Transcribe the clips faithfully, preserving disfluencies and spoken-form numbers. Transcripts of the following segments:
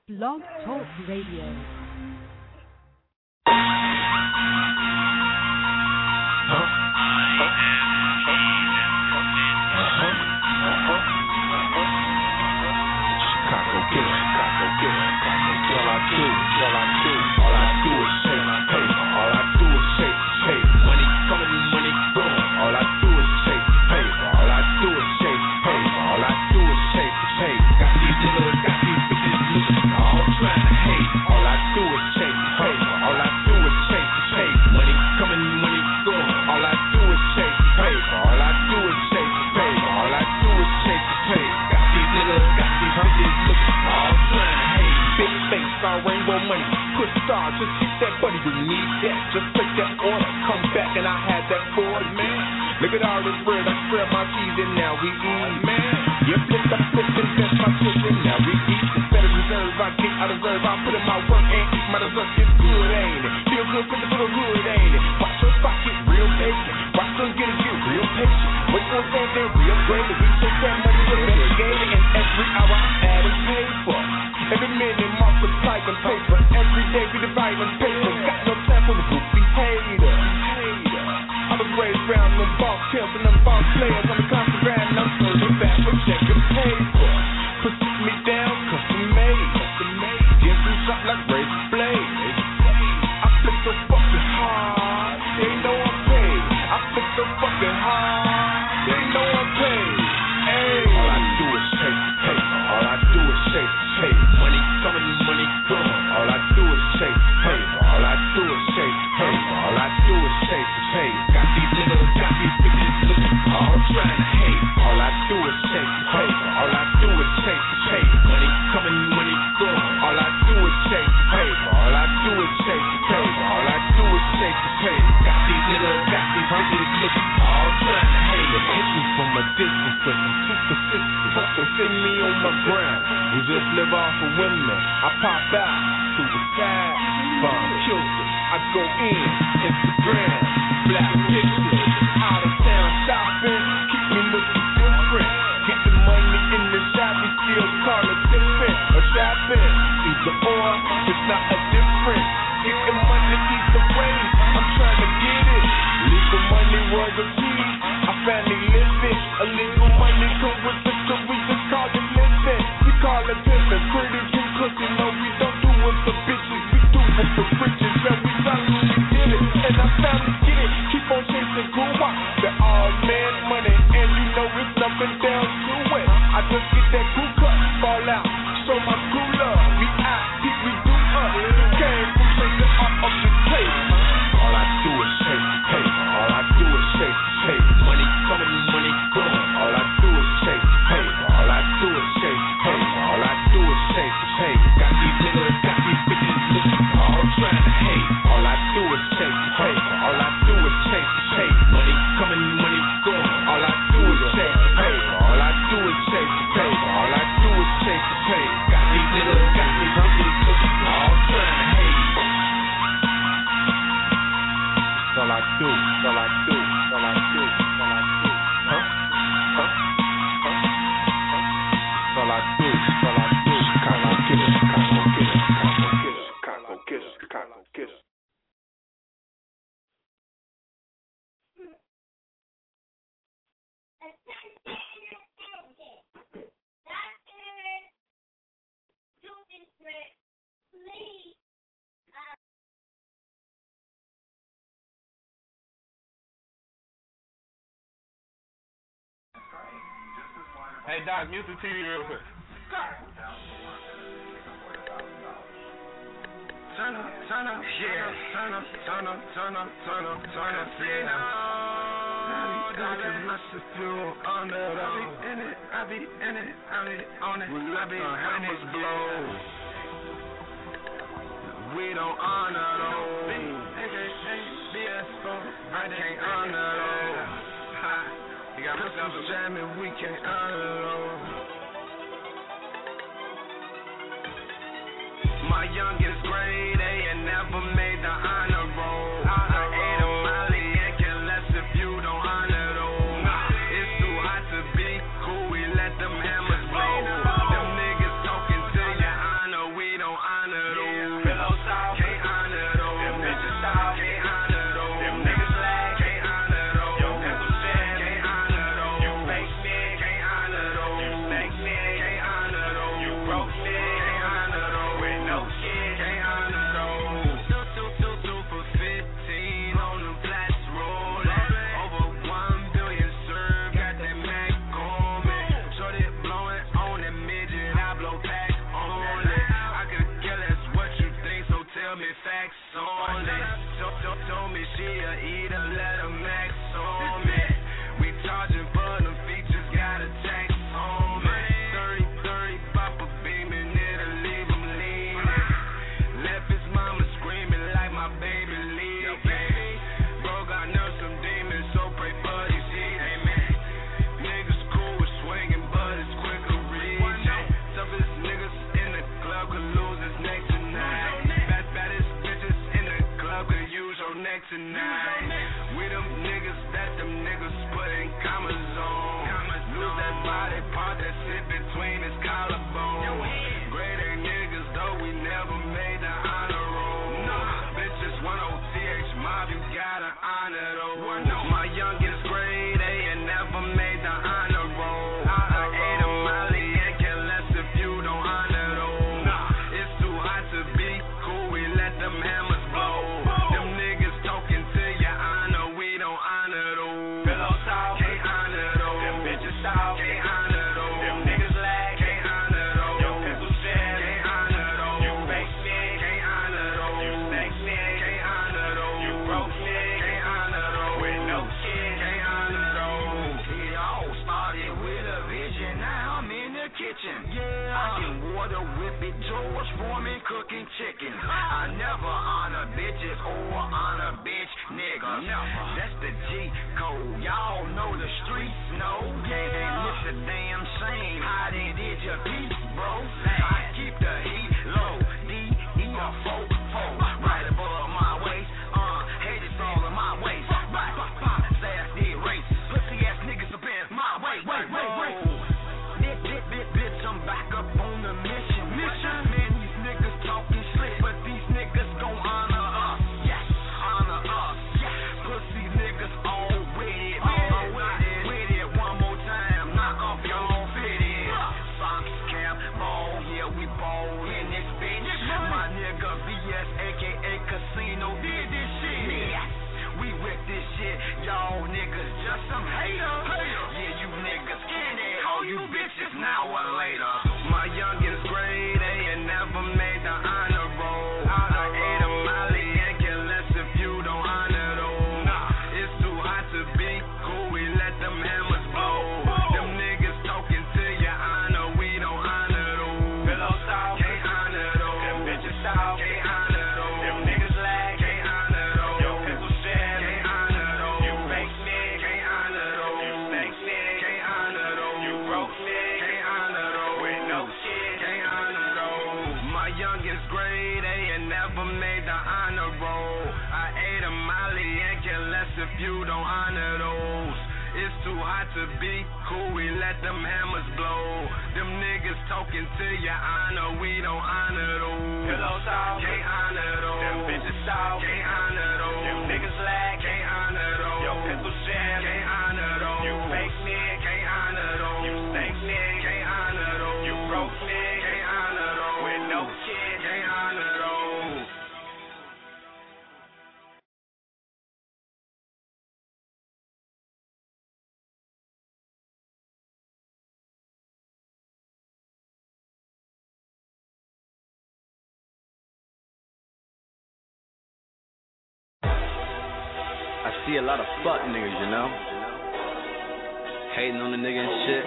Blog Talk Radio. Hey Doc, mute the T V real quick. Turn up, turn up, yeah. Turn up, turn up, turn up, turn up, turn up, yeah. Doc is massive fuel on that. I be in it, I be in it, I be on it, I be when it blows. We don't honor those. A K A B S four, I can't honor those. You got pistols jamming, we can't unload. My youngest grade A and never made the honor roll. I ate a Molly and can less if you don't honor those. It's too hot to be cool, we let them hammers blow. Them niggas talking to your honor, we don't facts only. Told, told, told me she a eater, let her max on me. We charging for them features, got a tax on me. thirty, thirty, bop a beaming, it'll leave him leaning. Left his mama screaming like my baby leaving. Bro got nerves, some demons, so pray for these heathens. Niggas cool with swinging, but it's quicker reaching. Toughest niggas in the club could lose his neck tonight. Bad, baddest bitches in the club could use your neck tonight. We them niggas that them niggas put in commas on. Lose that body part that sit between his collarbone. Great A niggas though we never made the honor roll. Bitches want O T H mob, you gotta honor though. My youngest grade A and never made the honor roll. I ate a Molly and care less if you don't honor though. It's too hot to be cool, we let them hammers blow. Them niggas talking to your honor, we don't honor though. Pillow talk, can't honor though. Them bitches talk, can't honor though. Them niggas lag, can't honor though. Your pencil shed, can't honor though. You fake shit, can't honor though. You sex shit, can't honor though. You broke shit, can't honor though. With no shit, can't honor though. It all started with a vision, now I'm in the kitchen. Yeah, I can water whip it, George Foreman cooking chicken. I never honor bitches or honor bitch niggas. That's the G code, y'all know the streets know. Yeah, and it's a damn shame how they did your piece, bro. I keep the heat low, D E or four four, right above my waist. Uh, hate it's all in my waist. Right, pop, pop, ass did race. Pussy ass niggas up in my way, wait, wait, wait. Bit, bit, bit, bitch, I'm back up on the mission. Mission, man, these niggas talking slick, but these niggas gon' honor us. Yes, honor us. Yes, pussy niggas all with it, all with it, with it. One more time, knock off y'all fitted. Socks, cap, ball, yeah, we ball in this bitch. My nigga V S, aka Casino, did this shit. Yes, we with this shit, y'all niggas just some haters. Yeah, you niggas skinny, all you bitches now or later. My youngest grade A and never made the honor roll. I ate a Molly and care less if you don't honor though. It's too hot to be cool, we let them hammers blow. Them niggas talking to your honor, we don't honor though. Pillow talk, can't honor though. Them bitches talk, can't honor though. Them niggas lag, can't honor though. Your pencil shed, can't honor though. You fake shit, can't honor though. You sex shit, can't honor though. You broke shit, can't honor though. With no shit, can't honor though. My youngest grade A and never made the honor roll. I ate a Molly and care less if you don't honor those. It's too hot to be cool, we let them hammers blow. Them niggas talking to your honor, we don't honor those. Pillow talk, can't honor those. Them bitches talk, can't honor those. Them niggas lag, can't honor those. Your pencil shed, can't honor those. You fake shit, can't honor those. You sex shit, can't honor those. You broke shit, can't honor those. With no shit, can't honor those. I see a lot of fuck niggas, you know, hating on the nigga and shit.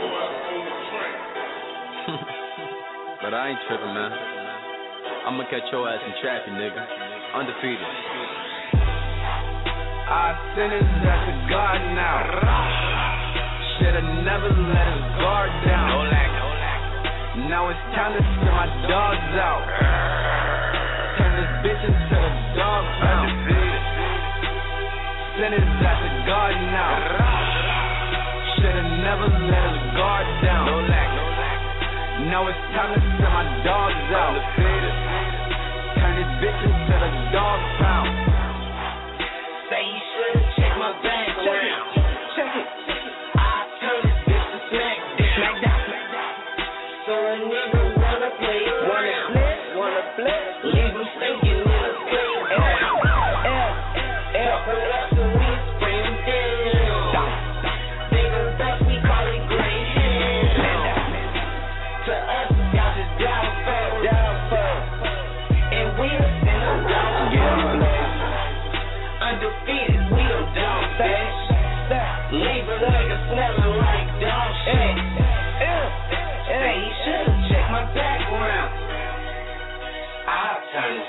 But I ain't tripping, man. I'ma catch your ass in traffic, nigga. Undefeated. Our sinners at the garden now. Should've never let his guard down. No lack, no lack. Now it's time to send my dogs out. Turn this bitch into a dog pound. Sinners at the garden now. Should've never let his guard down. No lack, no lack. Now it's time to send my dogs out. Turn this bitch into the dog pound. Say you should've checked my background. Check it. I turn this bitch to smackdown. So a nigga wanna play, wanna flip, wanna flip. Leave me stinking in a plane. L, L, L, pull up so we spray them down. Niggas that we call it gray hair. To us, y'all just drive fast.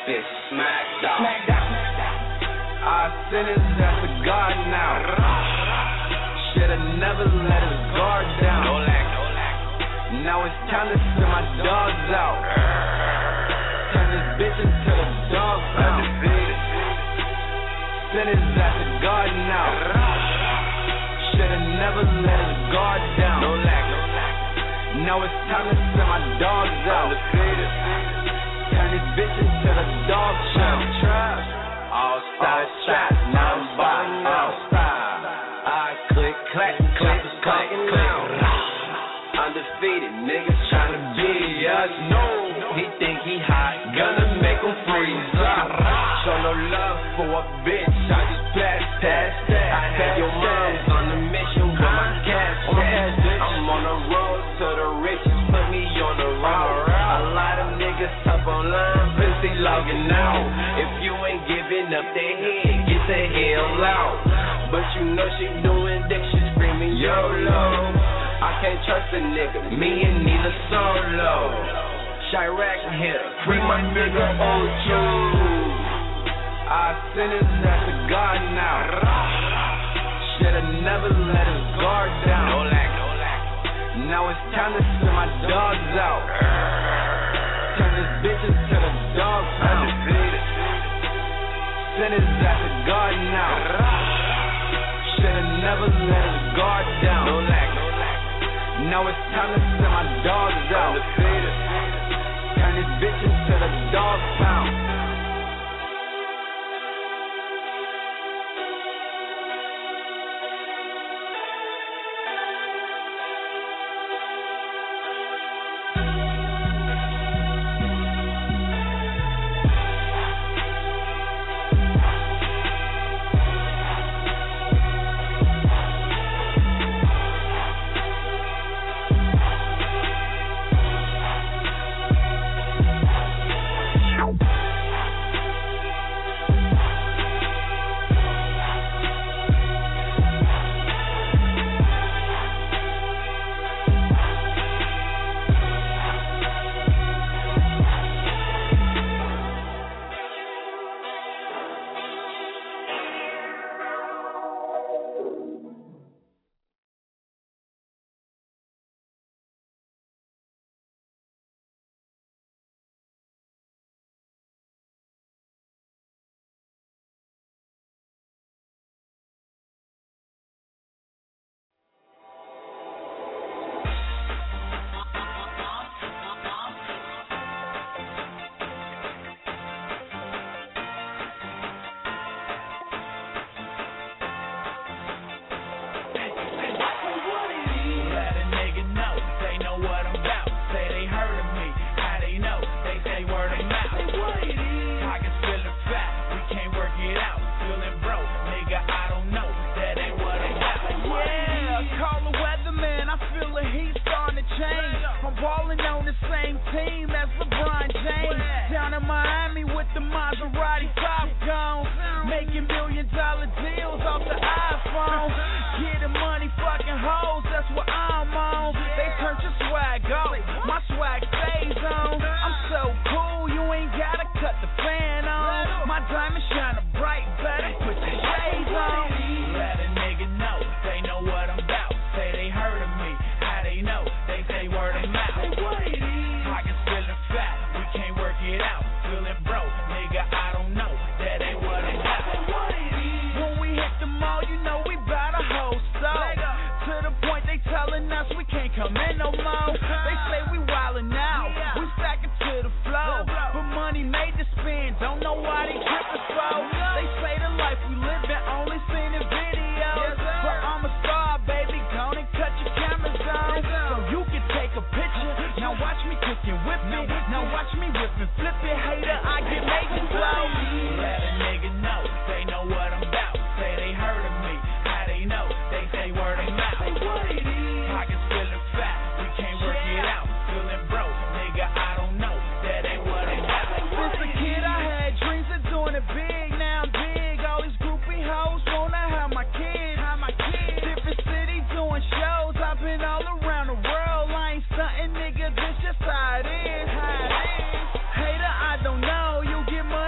bitch smacked out. Smacked out. Our sinners at the guard now. Should've never let his guard down. No lack, no lack. Now it's time to send my dogs out. Turn this bitch into the dog pound. Sinners at the guard now. Should've never let his guard down. No lack, no lack. Now it's time to send my dogs out. Turn this bitch into the dog pound. All star shots, now I'm balling outside. I click, clack, clack, clack, clack. Undefeated niggas tryna be us. No, he think he hot, gonna make him freeze up. Show no love for a bitch, I just pass that. I had your moms on the mission with my cash. I'm on the road to the riches, put me on the road. A lot of niggas up online, busy logging out. If you ain't giving up their head, get the hell out. But you know she doing dick, she screaming YOLO. I can't trust a nigga, me and neither solo. Chirac here, free my nigga Ocho. Our sinners at the guard now. Should've never let his guard down. No lack, no lack. Now it's time to send my dogs out. Turn this bitch into the dog pound. Sinners at the guard now. Should've never let his guard down. No lack, no lack. Now it's time to send my dogs out. Turn this bitch into the dog pound. Hater, I don't know, you get money.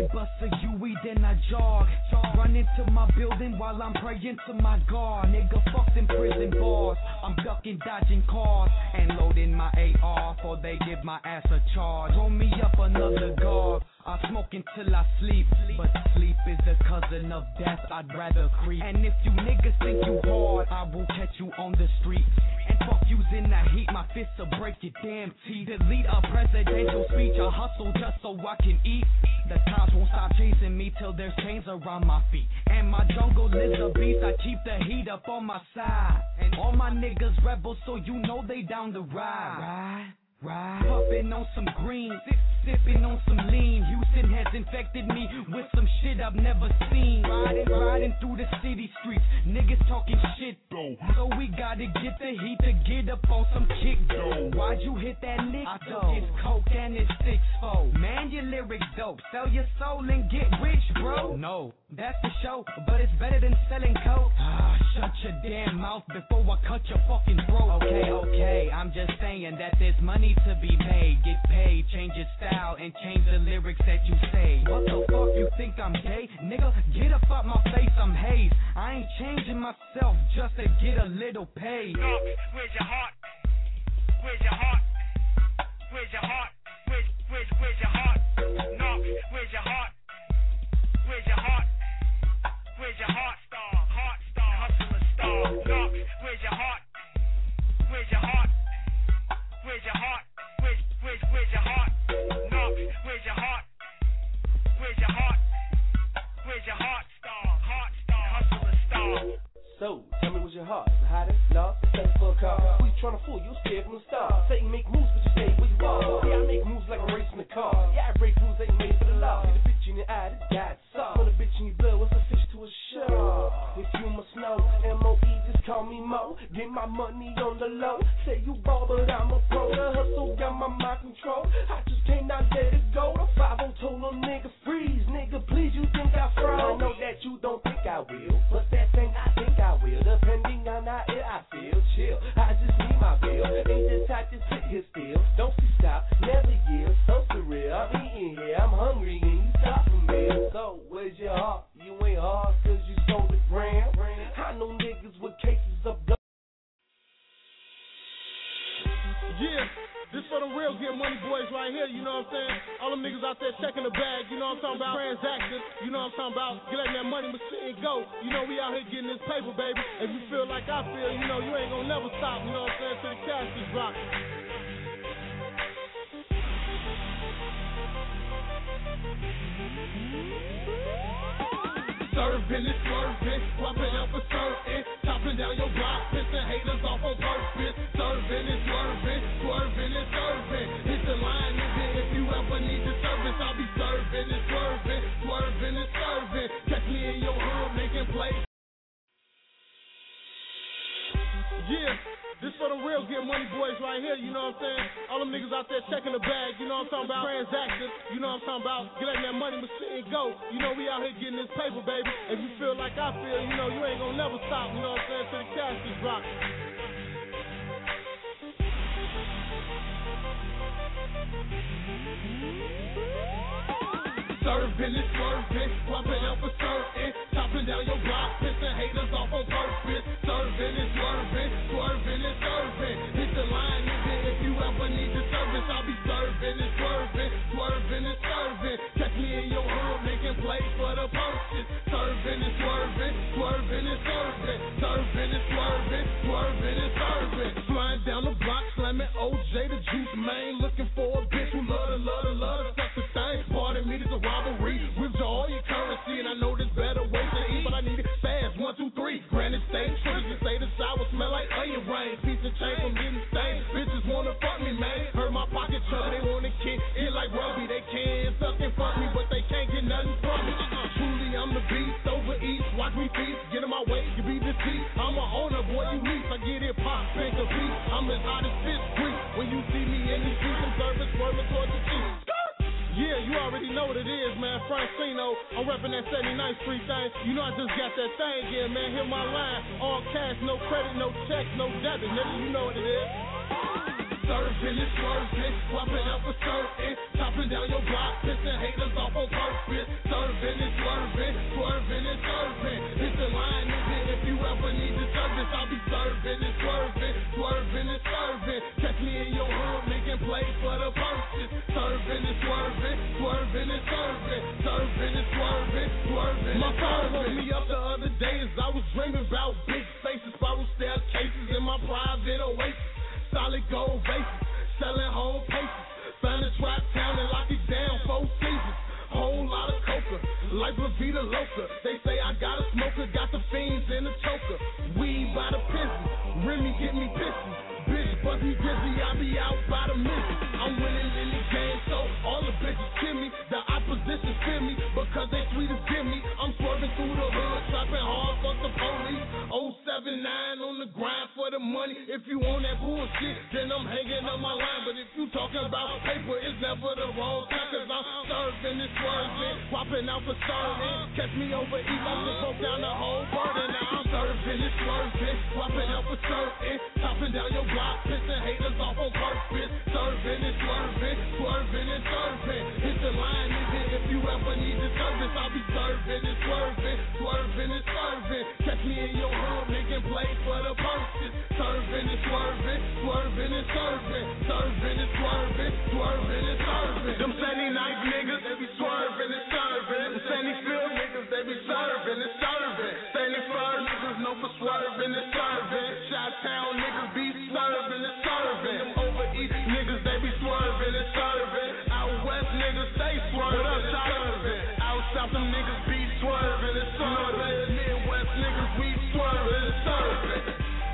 I bust a U E, then I jog. Run into my building while I'm praying to my God. Nigga, fuck them prison bars. I'm ducking, dodging cars, and loading my A R, for they give my ass a charge. Roll me up another guard. I smoke until I sleep, but sleep is the cousin of death. I'd rather creep. And if you niggas think you hard, I will catch you on the street. And fuck you's in the heat, my fists will break your damn teeth. Delete a presidential speech, I hustle just so I can eat. The cops won't stop chasing me till there's chains around my feet. And my jungle is a beast, I keep the heat up on my side. And all my niggas rebels, so you know they down to ride. Ride. Right. Puffin' on some green, sip, sippin' on some lean. Houston has infected me with some shit I've never seen. Riding, riding through the city streets, niggas talking shit though. So we gotta get the heat to get up on some kick though. Why'd you hit that nick I took his coke and his six fold. Man, your lyrics dope, sell your soul and get rich, bro. No, that's the show, but it's better than selling coke. Ah, shut your damn mouth before I cut your fucking throat. Okay, okay, I'm just saying that there's money to be made, get paid, change your style and change the lyrics that you say. What the fuck you think I'm gay? Nigga, get up out my face, I'm haze. I ain't changing myself just to get a little pay. Knox, where's your heart? Where's your heart? Where's your heart? Where's, where's, where's your heart? Knox, where's your heart? Where's your heart? Where's your heart? Star, heart star, hustler star. Knox, where's your heart? Where's your heart? Where's your heart? Where's, where's, where's your heart? Knox, where's your heart? Where's your heart? Where's your heart? Star, heart star, hustler star. So, tell me what's your heart? The hottest, lost, set for a car. Who you trying to fool? You scared from the start. Say you make moves, but you stay where you are. Yeah, I make moves like I'm racing the car. Yeah, I break rules ain't made for the law. See the bitch in your eye, this guy's soft. When a bitch in your blood, what's a fish to a shark? If you must know, M O E, just call me Mo. Get my money on the low. Say you ball, but I'm a pro. The hustle got my mind control. I just cannot let it go. The five oh told them nigga freeze. Nigga, please, you think I froze? I know that you don't think I will, but that thing I think I will. Depending on how ill I feel, chill. I just need my bill. Ain't the type to sit here still. Don't be stop, never yield. So surreal. I'm eating here, I'm hungry, and you stop for me. So where's your heart? You ain't hard cause you sold the gram. I know niggas with cases of gun. Yeah, this for the real get money boys right here, you know what I'm saying? All them niggas out there checking the bag, you know what I'm talking about? Transactions, you know what I'm talking about? Get letting that money machine go. You know we out here getting this paper, baby. If you feel like I feel, you know you ain't gonna never stop, you know what I'm saying, till the cash is dropping. Serving and swerving, swapping out for certain, chopping down your block, pissing haters off on purpose. Serving and swerving, swerving and serving. Hit the line, nigga, if you ever need the service, I'll be serving and swerving, swerving and serving. Catch me in your hood making plays. Yeah, this for the real get money boys right here, you know what I'm saying? All them niggas out there checking the bag, you know what I'm talking about? Transactions, you know what I'm talking about? Get letting that money machine go. You know we out here getting this paper, baby. If you feel like I feel, you know you ain't gonna never stop, you know what I'm saying, till the cash is dropping. Serving and swerving, swapping out for certain, chopping down your block, pissing haters off on purpose. Serving and swerving, swerving and serving. Hit the line, nigga, if you ever need the service, I'll be serving and swerving, swerving and serving. Catch me in your hood making plays for the purchase. Serving and swerving, swerving and serving. Serving and swerving, swerving and serving. Flying down the block, slamming O J the juice man, looking for a bitch who love to, love to, love to suck the thing. Pardon me, this is a robbery. Withdraw all your currency, and I know there's better ways to eat, but I need it fast. One, two, three. Granted state, sure you say the shower smell like onion rain. Piece of chain from getting stained. Bitches wanna fuck me, man. Heard my pocket chug, they wanna kick it like rugby. They can suck and fuck me, but they can't get nothing from me. Uh, truly, I'm the beast over east. Watch me feast, get in my way, you be deceased. I'm a owner, boy, you least. I get it pop, think a beat. I'm as hot as fish creek. When you see me in these streets, I'm serving, swerving towards the cheese. Yeah, you already know what it is, man. Francino, I'm reppin' that seventy-ninth Street thing. You know I just got that thing here, man. Hear my line. All cash, no credit, no checks, no debit, nigga. You know what it is. Serving and swerving, swapping out for certain, chopping down your block, pissing haters off on purpose. and swerving, swerving and serving, serving and swerving, swerving. My phone woke me up the other day as I was dreaming about big faces, spiral staircases in my private oasis, solid gold vases, selling whole paces. Found a trap town and lock it down, four seasons. Whole lot of coca, like La Vida Loca. They say I got a smoker, got the fiends in the choker. Weed by the pistol, Remy get me pissy. Bitch, bust me dizzy, I be out by the minute. I'm winning in the game, so all the bitches kill me. The opposition fear me, because they sweet as give me. I'm swerving through the hood, trapping hard, fuck the police. oh seven nine on the grind for the money. If you on that bullshit, then I'm hanging up my line. But if you talking about paper, it's never the wrong time. Cause I'm serving and swerving, popping out for serving. Catch me over east, I just broke down the whole burden. Now I'm serving and swerving, popping out for serving. Chopping down your block, pissing haters off on purpose. Serving and swerving, swerving and serving. Hit the line, nigga, if you ever need the service, I'll be serving and swerving, swerving and serving. Catch me in your hood, nigga, play for the purpose. Serving and swerving, swerving and serving. Serving and swerving, swerving and serving. Them Sandy Knife niggas, they be swerving and serving. Them Sandy Field niggas, they be serving and serving. Sandy Fur niggas know for swerving and serving. Chi-Town niggas be serving and serving. Them over east niggas, they be swerving and serving. Out west niggas, they swerving and serving. Out south them niggas be swerving and serving. Midwest niggas, we swerving and serving.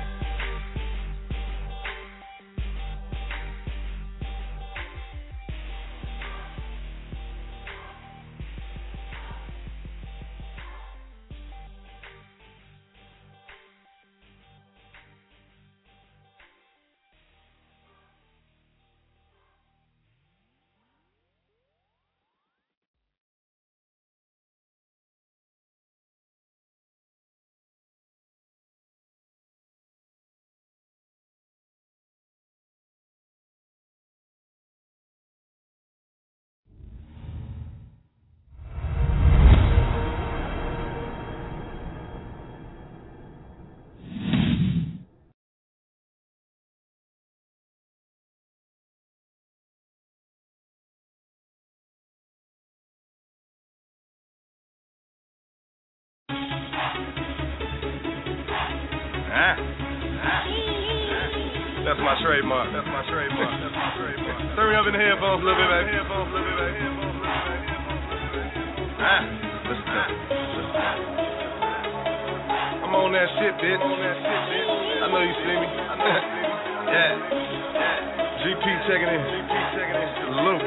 Ah. Ah. That's my trademark. That's my trademark. That's my trademark. Turn me up in the headphones a little bit, baby. Headphones a little bit, baby. Headphones a little bit, baby. Ah. Listen to it. I'm on that shit, bitch. I'm on that shit, bitch. I know you see me. I know you see me. Yeah. G P checking in. G P checking in. Salute.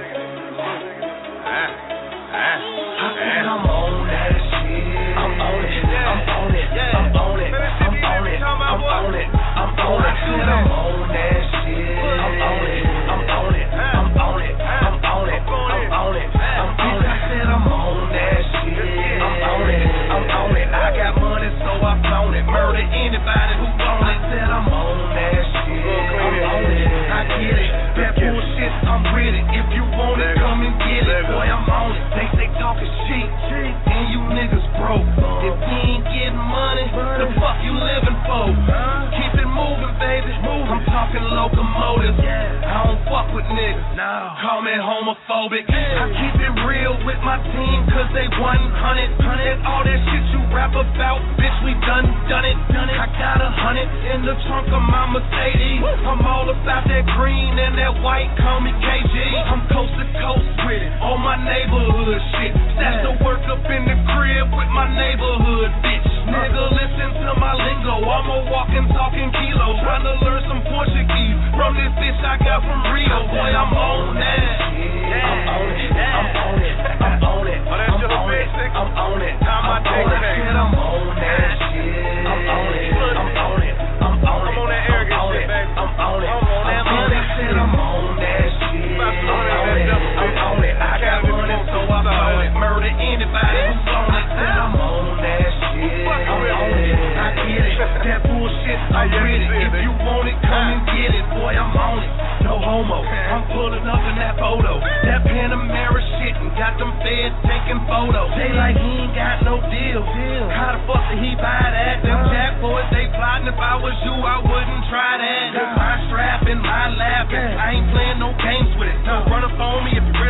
Ah. Ah. I said I'm on that shit. I'm on it. I'm on it. I'm on it. I'm on it. I'm on it. I'm on it. I said I'm on that shit. I'm on it. I'm on it. I'm on it. I'm on it. I'm on it. I'm on it. I said I'm on that shit. I'm on it. I'm on it. I got money, so I flown it. Murder anybody who want it. I said I'm on that shit. I'm on it. I get it. That bullshit, I'm with it. If you want it, come and get it. Boy, I'm on it. They say talking shit, and you niggas broke. If you ain't getting money, the fuck you living for? Keep it moving, baby. I'm talking locomotives. I don't fuck with niggas. Call me homophobic. I keep it real with my team, cause they one hundred. And all that shit you rap about, bitch, we done, done it, done it. I got a hundred in the trunk of my Mercedes. I'm all about that green and that white, call me K G. I'm coast to coast with it, all my neighborhood shit. Stash the work up in the crib with my neighborhood bitch. Nigga, listen to my lingo, I'm a walking, talking kilos. Trying to learn some Portuguese from this bitch I got from Rio. Boy, I'm on that. I'm on it, I'm on it, I'm on it, I'm on it, I'm on it, I'm on it, I'm on that shit. I'm on it, I'm on it, I'm on it, I'm on that arrogant shit, baby. I'm on it, I'm on that money shit, I'm on that shit. I'm on it, I'm on it, I got money, so I'm on it. Murder anybody who's on it, said I'm on that shit. I'm on it, I get it, that bullshit, I'm with it. If you want it, come and get it, boy, I'm on it. No homo, I'm pulling up in that photo. That Panamera shit and got them feds taking photos. They like he ain't got no deal. How the fuck did he buy that? Them jack boys, they plotting. If I was you, I wouldn't try that. Got my strap in my lap, and I ain't playing no games with it. So run up on me if you really want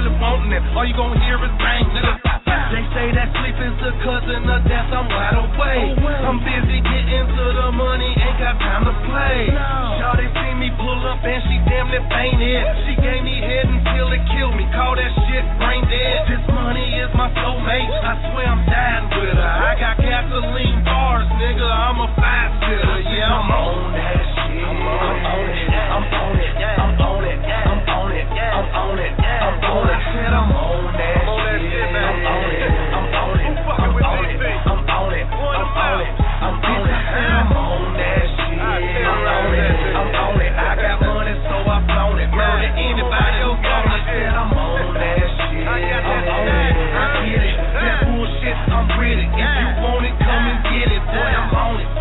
happening. All you gon' hear is bang, nigga. They say that sleep is the cousin of death, I'm wide awake. I'm busy getting to the money, ain't got time to play. Shawty see me pull up and she damn near fainted. She gave me head until it killed me, call that shit brain dead. This money is my soulmate, I swear I'm dying with her. I got gasoline bars, nigga, I'm a five sitter. Yeah, I'm on that shit. I'm on it, I'm on it, I'm on it, I'm on it, I'm on it, I'm on it. I said I'm on that shit, I'm on it. I'm on it, I'm on it, I'm on it, I'm on it, I'm on it, I'm on that shit, I'm on it, I'm on it, I got money so I flown it, murder anybody who got it, said I'm on that shit, I'm on it, I get it, that bullshit, I'm with it, if you want it, come and get it, boy, I'm on it.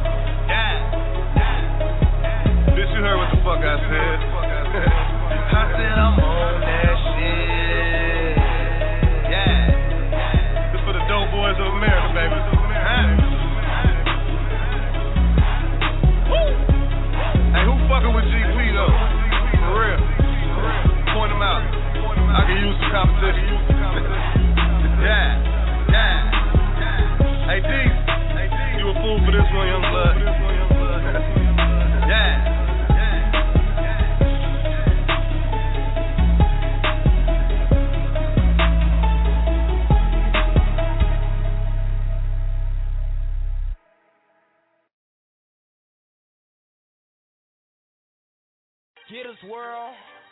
Bitch, you heard what the fuck I said. I said I'm on that shit, yeah. Dope boys of America, baby. Hey, who fucking with G P though? For real. Point them out. I can use some competition. Yeah, yeah. Hey, D, you a fool for this one, young blood. Yeah. Get us, world.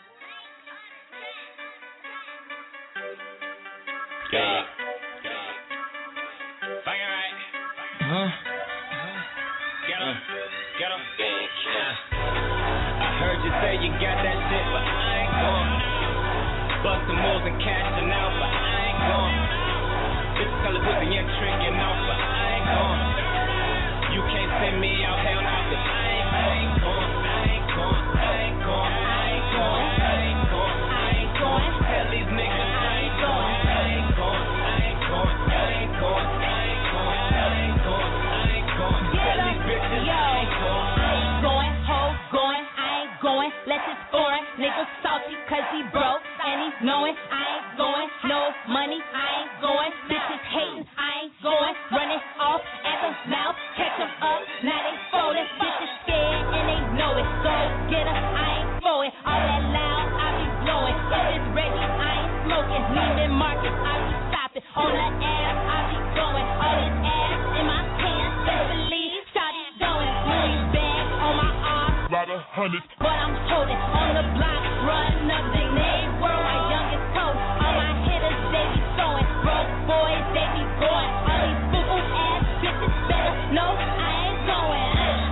Yeah. Bang it right. Huh? Get him. Get him. I heard you say you got that shit, but I ain't gon' bust the moves and cashing out, but I ain't gon' bitch color pussy and tricking off, but I ain't gon' you can't send me out, hell no, cause I ain't, I ain't gon' I ain't gon' I ain't gon' I ain't gon' I ain't gon' I ain't gon' tell these niggas I ain't gon' I ain't gon' I ain't gon' I ain't gon' I ain't gon' I ain't gon' I ain't gon' tell these bitches I ain't gon' I ain't going, hoes going, I ain't going, let this foreign nigga salty cause he broke and he's knowing I ain't going, no money, I ain't going, bitches hating, I ain't going, running off at the mouth, catch them up, now they folding, bitches scared and they know it, go get her, I ain't for it, all that loud, I be blowing, if it's ready, I ain't smoking, Neiman Marcus, I be stopping, on the ass, I be going, all this ass in my pants, best believe, started going, Louis bag on my arm, Lot of hundreds, but I'm holding on the block, run up the neighbor, my youngest coach, all my hitters, they be throwing, broke boys, they be going, all these boo-boo ass bitches better know I ain't going.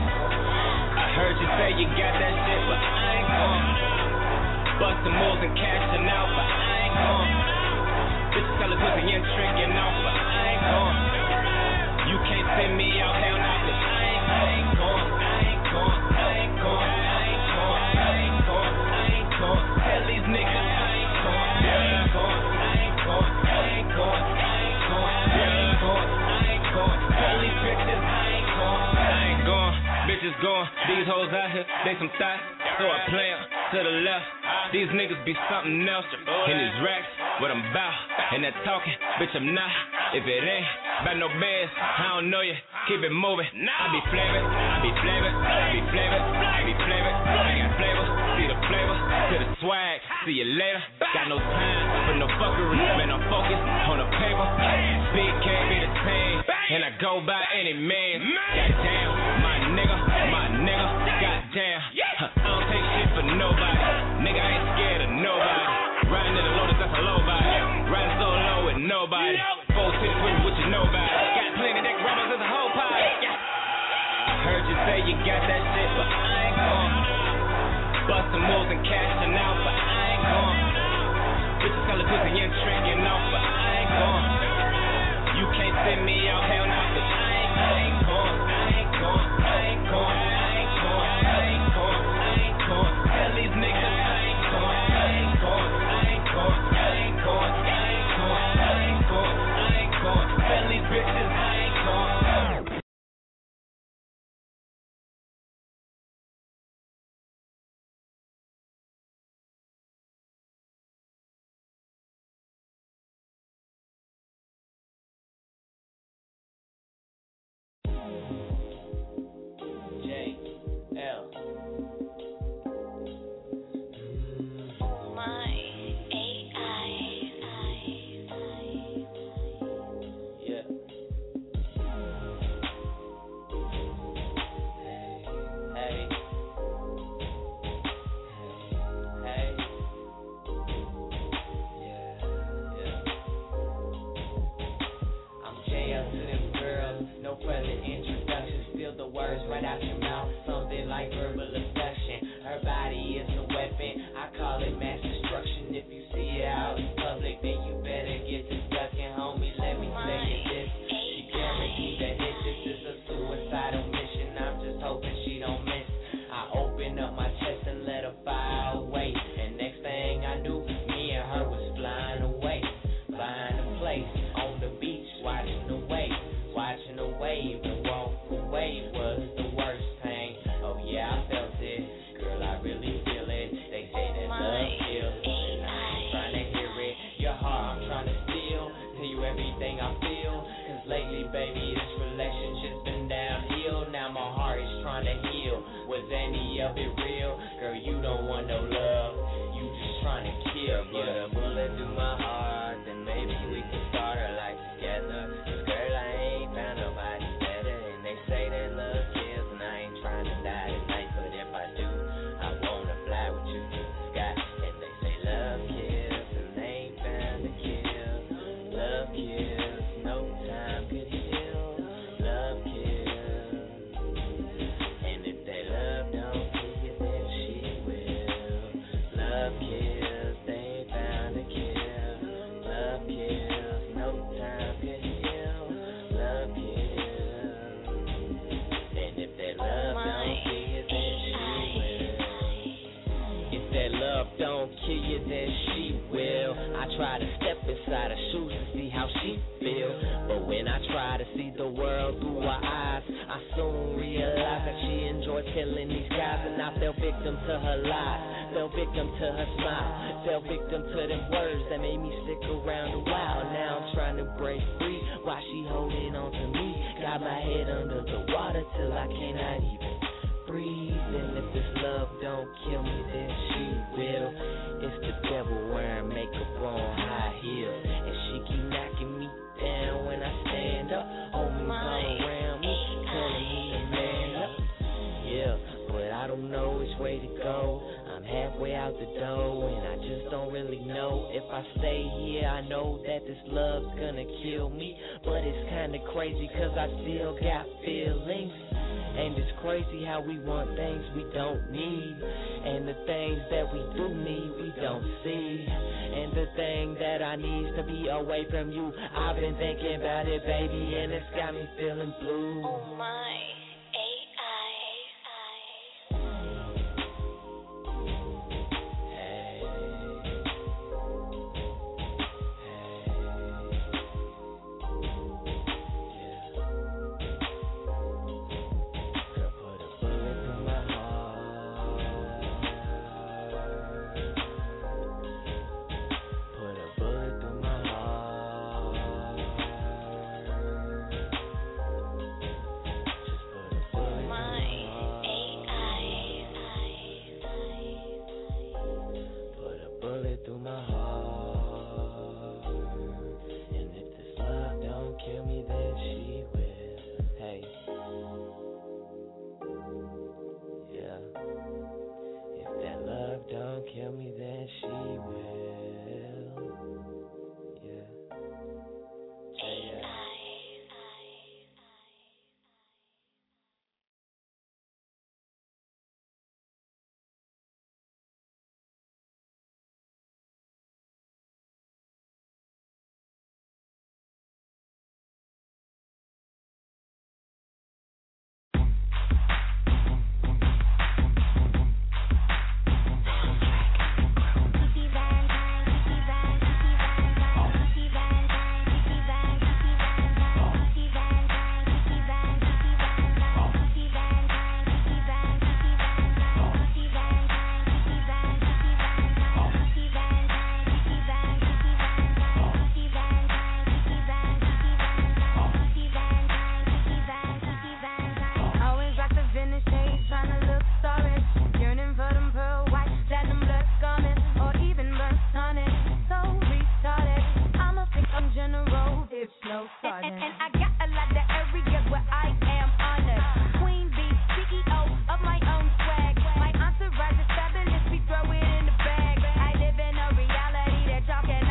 I heard you say you got that shit, but I ain't gon' bust the moves and cashing out, but I ain't gon' bitches color pussy and tricking off, but I ain't gon' you can't send me out, hell no, cause I ain't, I ain't gon' I ain't gon' I ain't gon' I ain't gon' I ain't gon' I ain't gon' tell these niggas I ain't gon' I ain't gon' I ain't gon' I ain't gon' I ain't gon' I ain't gon' I ain't gon' tell these bitches I ain't gon' I ain't gon' bitches gone, these hoes out here, they some thoughts, so I play 'em to the left. These niggas be something else in these racks. What I'm about, and that talking, bitch I'm not. If it ain't about no bands, I don't know you. Keep it moving. I be flavored, I be flavored, I be flavored, I be flavored. I got flavor, see the flavor, to the swag. See you later. Got no time for no fuckery, man. I'm focused on the paper. Big can't be the same, and I go by any man. Goddamn, my nigga, my nigga, goddamn. I don't take shit for nobody. Nigga, I ain't scared of nobody. Riding in the Lotus, that's a low body. Riding so low with nobody. Four titties with me, with you nobody. Got plenty dick rubbers, there's a whole party. I heard you say you got that shit, but I ain't gon' bust the moves and cashing out, but I ain't gon' bitches color pussy and tricking off, but I ain't gon' you can't send me out, hell no, cause I ain't, I ain't gon' I ain't gon' I ain't gon' I ain't gon' I ain't gon' I ain't gon' tell these niggas I ain't gon' I ain't gon' I ain't gon' I ain't gon' I ain't gon' I ain't gon' I ain't gon' tell these bitches I ain't gon' for the introduction. Steal the words right out your mouth, something like verbal affection. Her body is a weapon, I call it mass destruction. If you see it out in public, then you better get to ducking, homie. Let me tell you this, she guaranteed to hit. This is a suicidal mission. I'm just hoping she don't miss. I open up my chest and let her fire away. And next thing I knew, me and her was flying away. Find a place on the beach, watching the wave, watching the wave. The walk away was the worst thing. Oh yeah, I felt it, girl, I really feel it. They say that love kills, and I ain't trying to hear it. Your heart, I'm trying to steal, tell you everything I feel. Cause lately, baby, this relationship's been downhill. Now my heart is trying to heal. Was any of it real? Girl, you don't want no love, you just trying to kill. Put a bullet through my heart, then maybe we can start our life together. Cause girl, I ain't found nobody better. And they say that love kills, and I ain't trying to die tonight. But if I do, I wanna fly with you to the sky. And they say love kills, and they ain't found a kill. Love kills, no time could heal. Love kills, and if that love don't kill you, then she will. Love kills, they ain't found a kill. Love kills, no time could heal. Love kills, and if that love don't kill you, then she will. If that love don't kill you, then she will. I try to step inside her shoes to see how she feel, but when I try to see the world through her eyes, I soon realize that she enjoys killing these guys. And I fell victim to her lies, fell victim to her smile, fell victim to them words that made me stick around a while. Now I'm trying to break free while she holding on to me. Got my head under the water till I cannot even breathe. And if this love don't kill me, then she will. It's the devil wearing makeup on high heels, and she keep knocking me down when I stand up. Homies all around me telling me to man up. Yeah, but I don't know which way to go. I'm halfway out the door, and I just don't really know. If I stay here, I know that this love's gonna kill me. But it's kinda crazy, cause I still got feelings. And it's crazy how we want things we don't need, and the things that we do need we don't see. And the thing that I need to be away from you, I've been thinking about it, baby, and it's got me feeling blue. Oh my.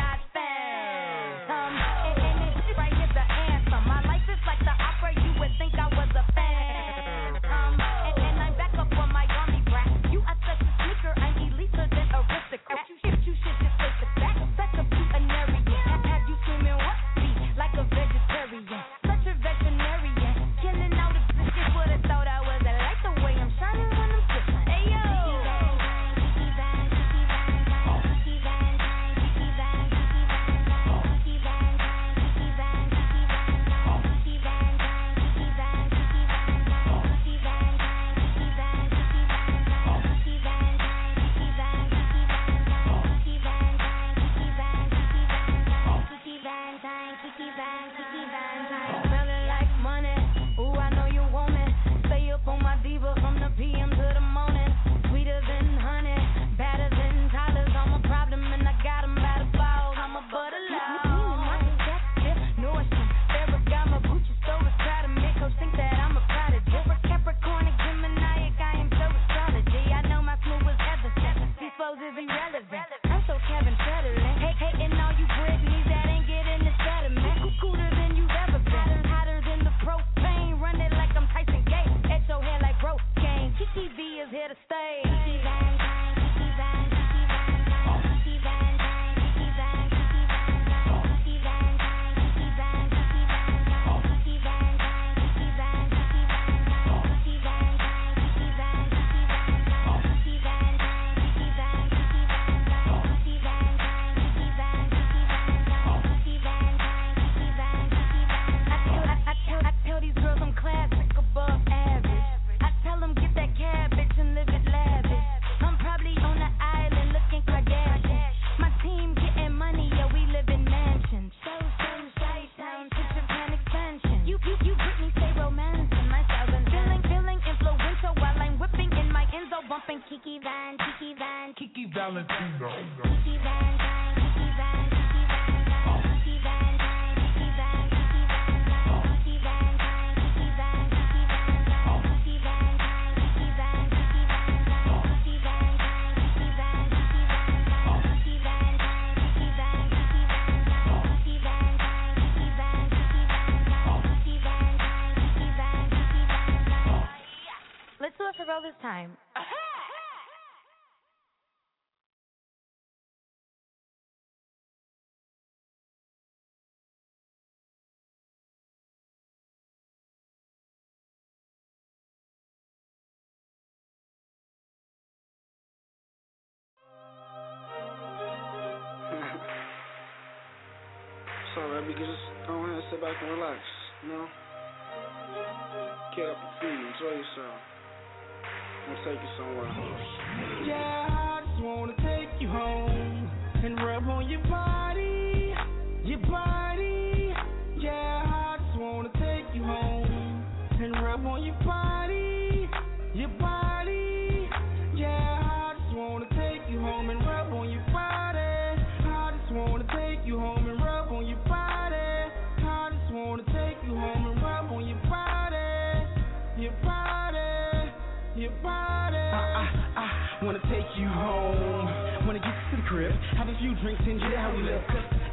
Think Let's do it for real this time. So, baby, just go ahead and sit back and relax, you know? Get up your feet, enjoy yourself. I'll take you somewhere. Yeah, I just wanna take you home and rub on your body, your body. Yeah, I just wanna take you home and rub on your body, your body. Yeah, I just wanna take you home and rub on your body. I just wanna take you home and rub on your body. I just wanna take you home and rub on your body, your body, your body. I, I, I wanna take you home, wanna get you to the crib, have a few drinks and yeah, how we live.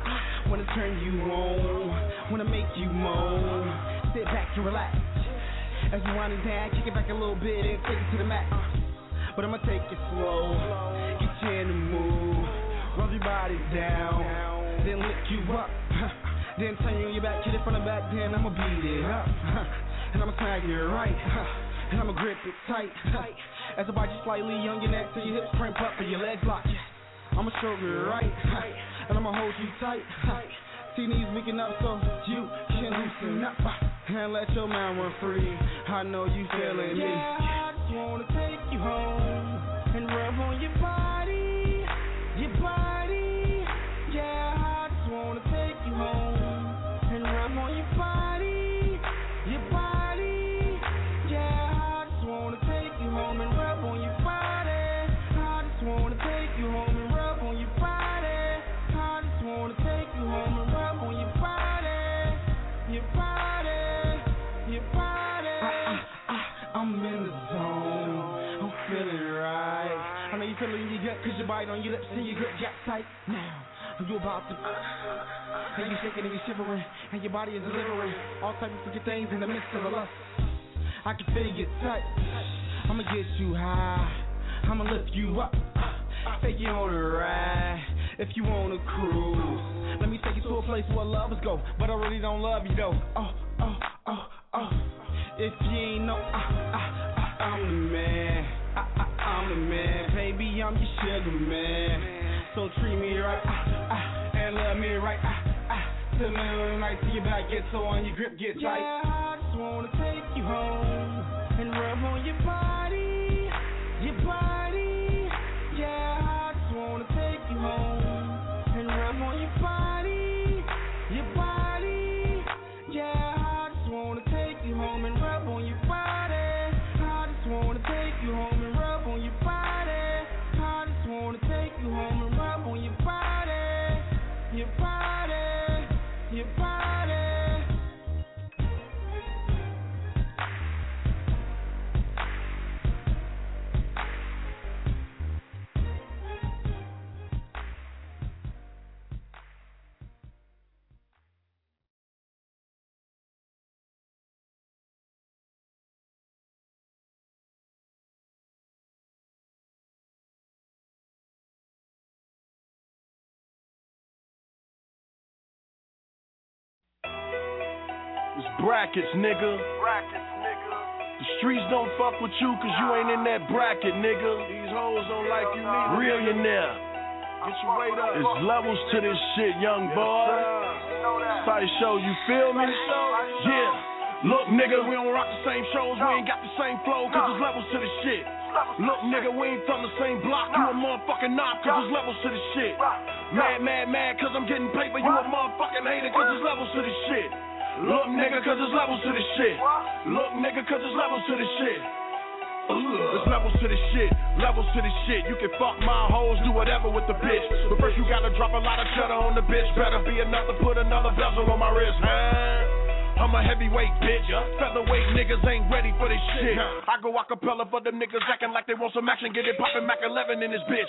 I wanna turn you on, wanna make you moan, sit back and relax. As we wind it down, kick it back a little bit and take it to the max. But I'ma take it slow, get you in the mood, rub your body down, then lift you up, then turn you on your back, hit it from the back, then I'ma beat it up, and I'ma smack it right, and I'ma grip it tight, as I bite you slightly on your neck till your hips cramp up and your legs lock. I'ma show you right, and I'ma hold you tight. See knees weaken up so you can loosen up and let your mind run free. I know you feeling me. Yeah, I just wanna take you home and rub on your body, your body. Yeah, I just wanna take you home and rub on your body, your body. Yeah, I just wanna take you home and rub on your body. I just wanna take you home and rub on your body. I just wanna take you home and rub on your body, your body, your body. I, I, I, I'm in the zone, I'm feeling right. I know you feeling your gut cause you bite on your lips and your grip got tight. Now, you about to and you shaking and you shivering and your body is delivering all types of freaking things in the midst of the lust. I can feel you tight, I'ma get you high, I'ma lift you up, take you on a ride. If you wanna cruise, let me take you to a place where lovers go, but I really don't love you though. Oh, oh, oh, oh. If you ain't know, I, I, I, I'm the man. I, I, I'm the man. Baby, I'm your sugar man. So treat me right, I, I, and love me right. I, I, till the night till your back gets so on your grip get tight. Yeah, I just wanna take you home and rub on your body, your body. Yeah, I just wanna take you home and rub on your body, your body. Yeah, I just wanna take you home and rub on your body. I just wanna take you home and rub on your body. I just wanna take you home and rub on your body, your body, your body. It's brackets, nigga. Brackets, nigga. The streets don't fuck with you cause you ain't in that bracket, nigga. These hoes don't like you neither. Millionaire. Get your weight up. It's levels to this shit, young boy. Sideshow, you feel me? Yeah. Look, nigga, we don't rock the same shows. We ain't got the same flow cause there's levels to this shit. Look, nigga, we ain't from the same block. You a motherfucking knob cause there's levels to this shit. Mad, mad, mad cause I'm getting paper. You a motherfucking hater cause there's levels to this shit. Look, nigga, cause there's levels to this shit. Look, nigga, cause there's levels to this shit. There's levels to this shit, levels to this shit. You can fuck my hoes, do whatever with the bitch. But first you gotta drop a lot of cheddar on the bitch. Better be enough to put another bezel on my wrist, huh? I'm a heavyweight bitch. Featherweight niggas ain't ready for this shit. I go acapella for them niggas acting like they want some action. Get it poppin' Mac eleven in this bitch.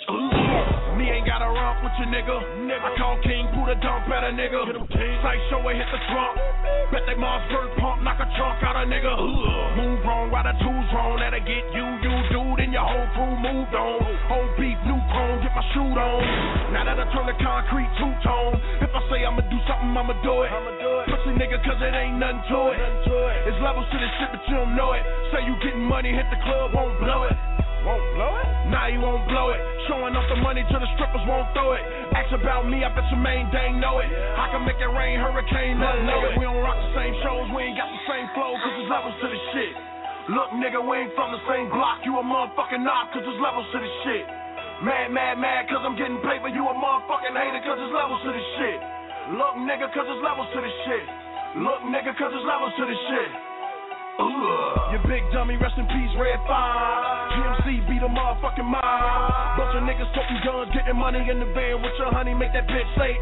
Me ain't gotta romp with your nigga. I call King, put a dump at a nigga. Sight show it hit the trunk. Bet they Mossberg pump, knock a trunk out a nigga. Move wrong while the two's wrong. That'll get you, you dude, and your whole crew moved on. Old beef, new chrome, get my shoot on. Now that I turn the concrete two-tone. If I say I'ma do something, I'ma do it. Pussy nigga, cause it ain't nothing to it. It's levels to this shit, but you don't know it. Say you getting money, hit the club, won't blow it. Won't blow it? Nah, you won't blow it. Showing off the money to the strippers, won't throw it. Ask about me, I bet your main dang know it. I can make it rain, hurricane, nothing know it. We don't rock the same shows, we ain't got the same flow, cause there's levels to this shit. Look, nigga, we ain't from the same block. You a motherfucking knob, cause there's levels to this shit. Mad, mad, mad, cause I'm getting paper. You a motherfucking hater, cause there's levels to this shit. Look, nigga, cause there's levels to this shit. Look, nigga, cause there's levels to this shit. Ugh. You big dummy, rest in peace, Red Five. G M C beat a motherfucking mob. Bunch of niggas toting guns, getting money in the van with your honey, make that bitch say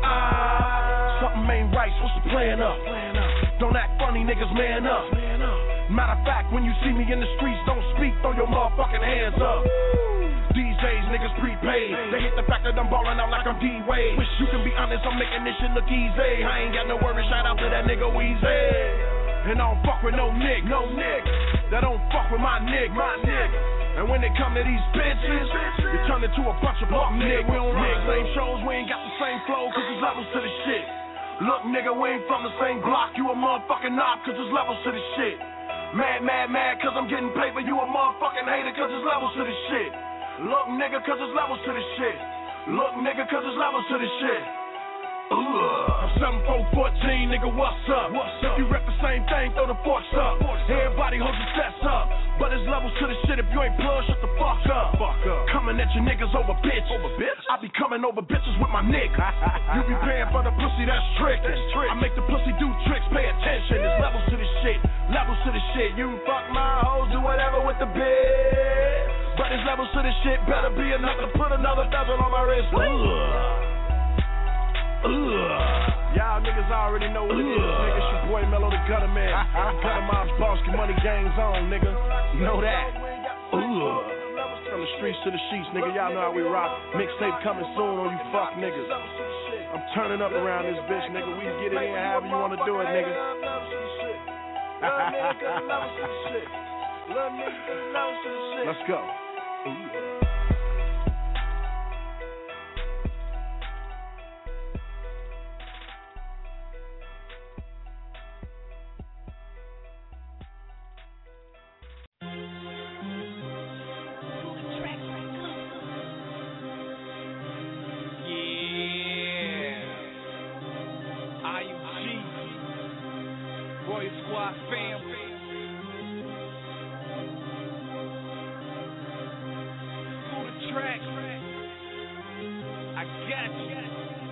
ah. Something ain't right, what's the plan up? Don't act funny, niggas, man up. Matter of fact, when you see me in the streets, don't speak, throw your motherfucking hands up. These days, niggas prepaid. They hit the fact that I'm ballin' out like I'm D-Wade. Wish you can be honest, I'm making this shit look easy. I ain't got no worries, shout out to that nigga Weezy. And I don't fuck with no nig, no nig. That don't fuck with my nig, my nig. And when they come to these bitches, you turn into a bunch of fuck niggas. We don't run the same shows, we ain't got the same flow, cause there's levels to the shit. Look, nigga, we ain't from the same block. You a motherfucking knob, cause there's levels to the shit. Mad, mad, mad, cause I'm getting paper. You a motherfucking hater, cause there's levels to the shit. Look, nigga, cause there's levels to this shit. Look, nigga, cause there's levels to this shit. Ugh. I'm seven four fourteen, nigga, what's up? What's up? If you rep the same thing, throw the forks up. Everybody hold your sets up. But there's levels to this shit, if you ain't plugged, shut the fuck up. Fuck up. Coming at your niggas over bitch. Over bitch? I be coming over bitches with my nigga. You be paying for the pussy, that's trick. That's trick. I make the pussy do tricks, pay attention. There's levels to this shit. Levels to this shit. You can fuck my hoes, do whatever with the bitch. But there's levels to this shit, better be enough to put another bezel on my wrist. Ugh. Ugh. Y'all niggas already know what it is, nigga. It's your boy Mello the Gutter Man. Gutter Mob's boss, get money gangs on, nigga. You know that. Ugh. From the streets to the sheets, nigga. Y'all know how we rock. Mixtape coming soon on you fuck niggas. I'm turning up around this bitch, nigga. We can get it in however you wanna do it, nigga. Let's go. Ooh. Squad family. On the track, I got you.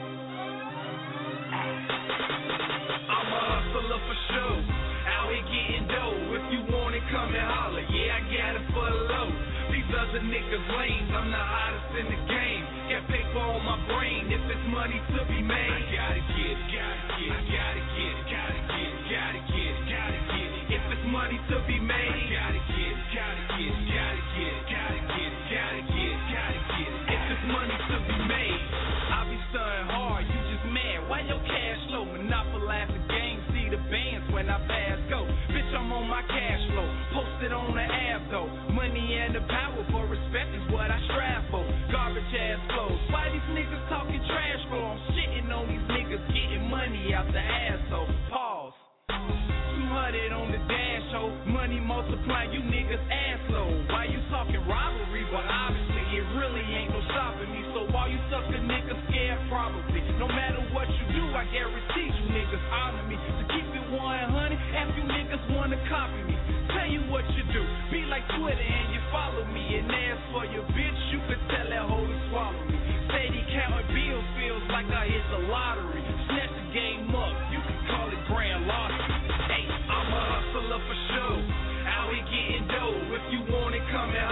I'm a hustler for sure. Out here getting dough. If you want it, come and holler. Yeah, I got it for low. These other niggas lame. I'm the hottest in the game. Got paper on my brain. If it's money to be made, I gotta get it, gotta get it, gotta get it, gotta get it, gotta get it, gotta get it. If it's money to be made, I gotta get it, gotta get it, gotta get it, gotta get it, gotta get it, gotta get it. If it's money to be made, I be stunning hard. You just mad? Why your cash low? Monopolize the game. See the bands when I pass go. Bitch, I'm on my cash flow. Posted on the app though. Money and the power for respect is what I strive for. Garbage ass flows. Why these niggas talking trash for? I'm shitting on these niggas getting money out the asshole. Pause. two hundred on the dash hoe. Money multiply, you niggas asslow. Why you talking robbery? But obviously it really ain't no stopping me. So while you sucker niggas scared probably. No matter what you do, I guarantee you niggas honor me. To keep it one hundred, if you niggas wanna copy me. Tell you what you do. Be like Twitter and you follow me. And as for your bitch, you could tell that hoe to swallow me. Steady counting bills feels like I hit the lottery. Snatch the game up, you can call it grand lottery. Hey, I'm a hustler for sure. Out here getting dough. If you want it, come and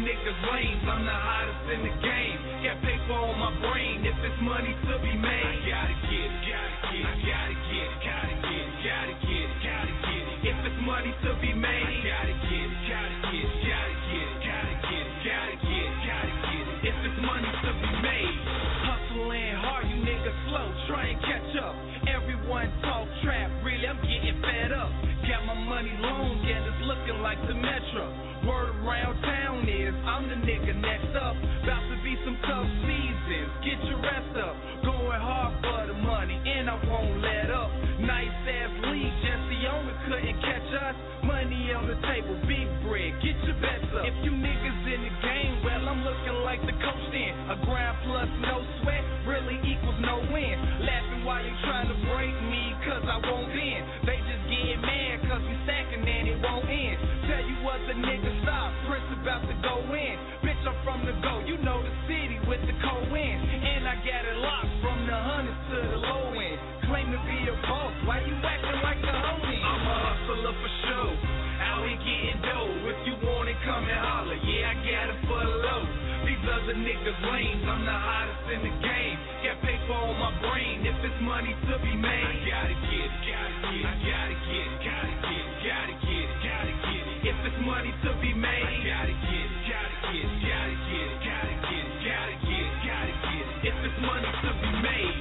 niggas lames. I'm the hottest in the game. Got paper on my brain. If it's money to be made, I gotta get it, gotta get it, gotta get it, gotta get it, gotta get it, gotta get it. If it's money to be made, I gotta get it, gotta get it, gotta get it, gotta get it, gotta get it, gotta get it. If it's money to be made, hustling hard, you niggas slow, try and catch up. Everyone talk trap, really I'm getting fed up. Got my money long and it's looking like the Metro. Word around town is I'm the nigga next up. About to be some tough seasons, get your rest up. Going hard for the money and I won't let up. Nice ass league, Jesse Owens couldn't catch us. Money on the table, big bread, get your bets up. If you niggas in the game, well I'm looking like the coach then. A grind plus no sweat really equals no win. Laughing while you trying to break me cause I won't win. They just getting mad cause we stacking and it won't end. Tell you what the nigga stop, Prince about to go in. Bitch I'm from the go, you know the city with the cold wind. And I got it locked from the hundreds to the low end. Claim to be a boss, why you acting like a homie? I'm a hustler for sure, out here getting dough. If you want it, come and holler, yeah I got it for the low. These other niggas lames, I'm the hottest in the game. Got paper on my brain, if it's money to be made, I gotta get it, gotta get it, I gotta get it, gotta get it, gotta get it, gotta get it. If it's money to be made, I gotta get it, gotta get it, gotta get it, gotta get it, gotta get it, gotta get it. If it's money to be made.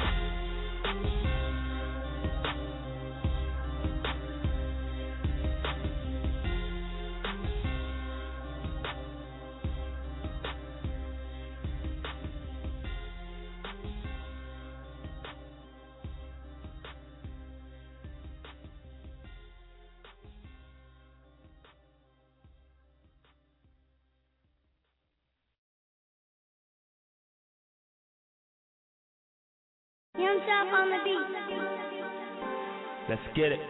Young Chop on the beat. Let's get it.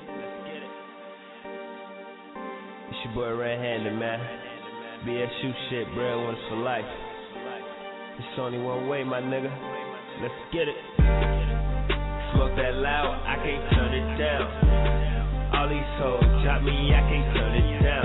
It's your boy Red-Handed, man. B S U shit, bread ones for life. It's only one way, my nigga. Let's get it. Smoke that loud, I can't turn it down. All these hoes drop me, I can't turn it down.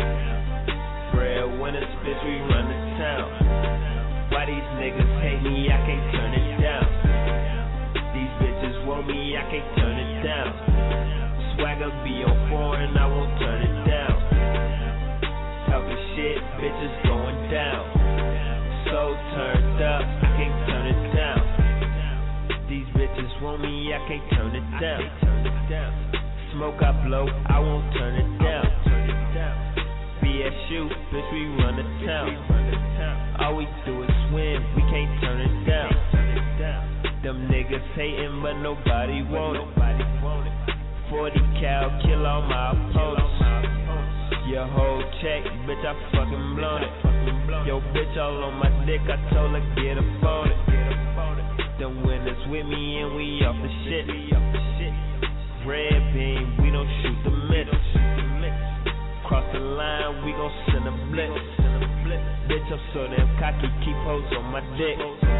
Bread winners, bitch, we run the town. Why these niggas hate me, I can't turn it down. These bitches want me, I can't turn it down. Swagger be on foreign, I won't turn it down. Talking shit, bitches going down. So turned up, I can't turn it down. These bitches want me, I can't turn it down. Smoke I blow, I won't turn it down. B S U, bitch, we run the town. All we do is win, we can't turn it down. Them niggas hating, but nobody want it. forty cal, kill all my opponents. Your whole check, bitch, I fucking blown it. Yo, bitch, all on my dick, I told her get up on it. Them winners with me and we off the shit. Red beam, we don't shoot the middle. Cross the line, we gon' send a blitz. Bitch, I'm so damn cocky, keep hoes on my dick.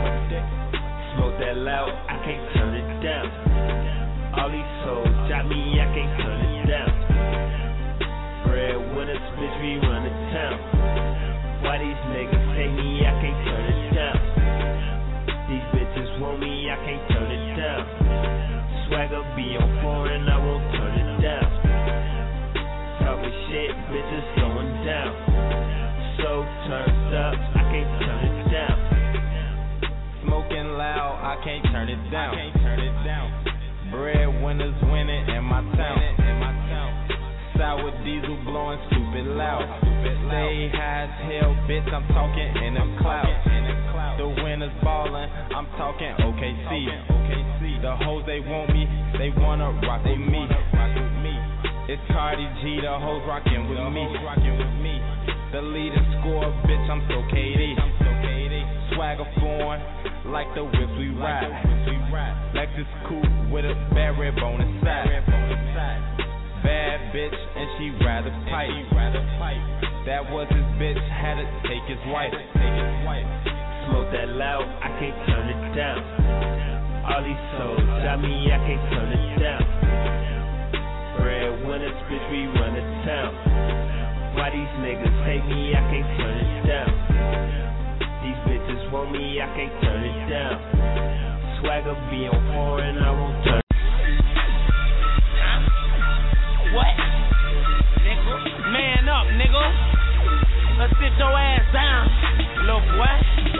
Smoke that loud, I can't turn it down. All these hoes drop me, I can't turn it down. Bread winners, bitch, we run the town. Why these niggas hate me, I can't turn it down. These bitches want me, I can't turn it down. Swagger be on foreign, I won't turn it down. Talking shit, bitches going down. So turned up, I can't turn it down. Smoking loud, I can't turn it down. I can't turn it down. Bread winners winning in my town. In my town. Sour diesel blowing stupid loud. Stay high as hell, bitch. I'm talking in them clouds. The winners ballin', I'm talking O K C. The hoes they want me, they wanna rock with me. It's Cardi G, the hoes rockin' with me. The leading score, bitch. I'm so K D. Swagger foreign, like the whips we ride. Lexus coupe with a bad red bone inside. Bad bitch and she rather pipe. That was his bitch, had to take his wife. Smoke that loud, I can't turn it down. All these hoes drop me, I can't turn it down. Bread winners, bitch, we run the town. Why these niggas hate me, I can't turn it down. These bitches want me, I can't turn it down. Swagger be on foreign, I won't turn. What? Nigga, man up, nigga. Let's sit your ass down, little boy.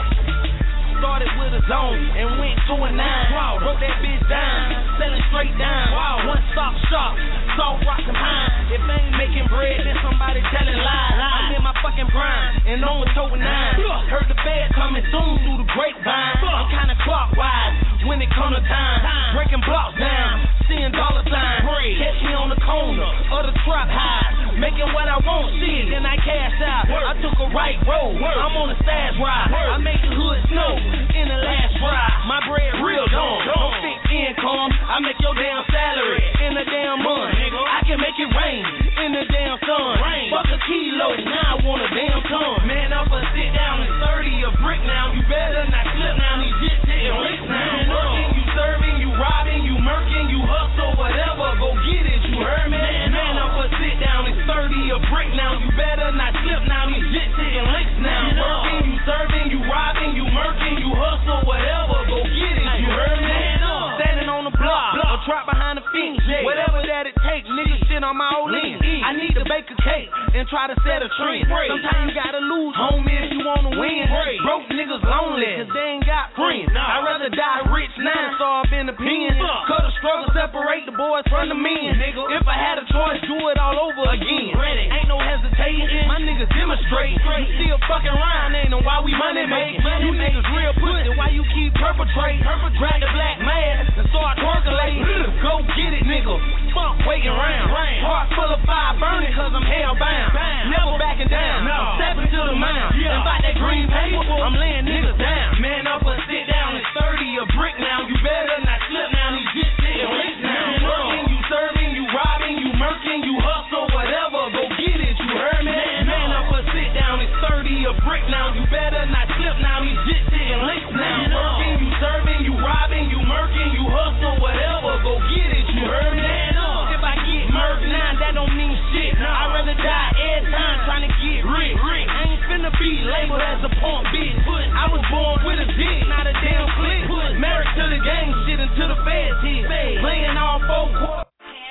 Started with a zone and went to a nine. Wow. Broke that bitch down, selling straight down. Wow. One stop shop, soft rock and pine. If they ain't making bread, then somebody telling lies. I'm in my fucking prime and on with toting nine. Heard the bed coming soon through the grapevine. I'm kinda clockwise when it come to time. Breaking blocks down, seeing dollar signs. Catch me on the corner of the trap high, making what I want, shit, then I cash out. I took a right road, I'm on a stash ride. I make the hood snow in the last ride. My bread real dumb, no fixed income. I make your damn salary in a damn month. I can make it rain in the damn sun. Fuck a kilo, now I want a damn ton. Man up and sit down and thirty a brick now. You better not slip now. These shit sitting licks now. You working, you serving, you robbing, you murking, you hustle, whatever. Go get it, you heard me? Man up and sit down, it's thirty a brick now. You better not slip now. These shit sitting licks now. You working, you serving, you robbing, you murking, you hustle, whatever. Go get it, you heard me? Standing on the block, or trap behind the fence, whatever that it takes. Niggas shit on my old lean. I need to bake a cake and try to set a trend. Sometimes you gotta lose, homie, if you wanna win. Broke niggas lonely, cause they ain't got friends. I'd rather die rich now, so I've been a pen. Cut the struggle, separate the boys from the men. If I had a choice, do it all over again. Ain't no hesitating, my niggas demonstrate. You still fucking around, ain't know why we money making. You niggas real pussy, why you keep perpetrating? Grab the black mask and start twerkulating. Go get it, nigga. Fuck waiting around. Heart full of fire burning cause I'm hellbound. Never backing down. Stepping to the mound. And by that green paper, I'm laying niggas down. Man up and sit down. It's thirty a brick now. You better not slip now. These shit sitting rich now. You working, you serving, you robbing, you murking, you hustle, whatever. Go get it, you heard me? Man up and sit down. It's thirty a brick now. You better not slip now. These shit sitting licks now. You working, you serving, you robbing, you murking, you hustle, whatever. Go get it, you heard me? If I get murked now, that don't mean shit. I'd rather die every time trying to get rich. I ain't finna be labeled as a punk bitch. I was born with a dick, not a damn click. Married to the gang shit until the feds hit. Playing all four quarters.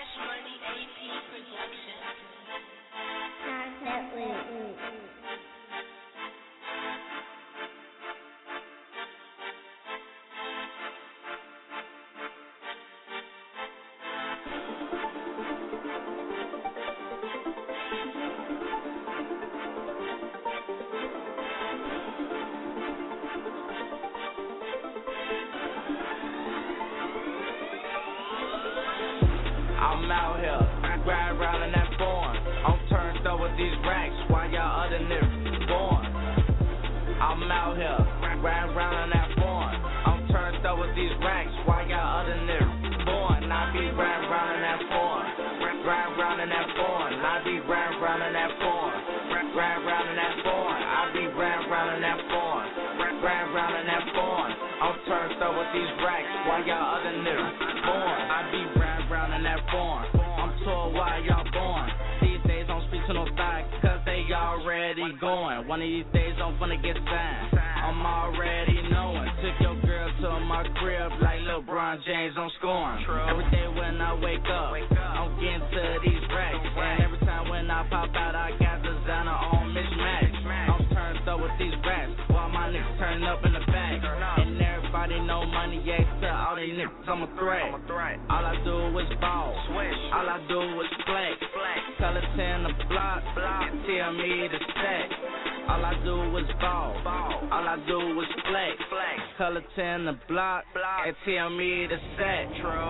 I'm out here, ride around in that foreign. I'm turned up with these racks while y'all other niggas born. I'm out here, ride around in that foreign. I'm turned up with these racks while y'all other niggas born. I be riding around in that foreign, ride around in that foreign. I be riding around in that foreign, ride around in that foreign. I be riding around in that foreign, ride around in that foreign. I'm turned up with these racks while y'all other niggas born. I be riding around in that foreign. I'm told why y'all born. These days don't speak to no thigh, cause they already going. One of these days I'm gonna get signed. I'm already knowing. Took your girl to my crib like LeBron James, I'm scoring. Every day when I wake up, I'm getting to these racks. And every time when I pop out, I got designer on mismatch. I'm turned up with these racks while my niggas turn up in the back. And everybody know money, yeah, to all these niggas, I'm a threat. All I do is ball, all I do is flex. Color ten the block, tell me to set. All I do is ball, all I do is flex. Color ten the block, and tell me to set.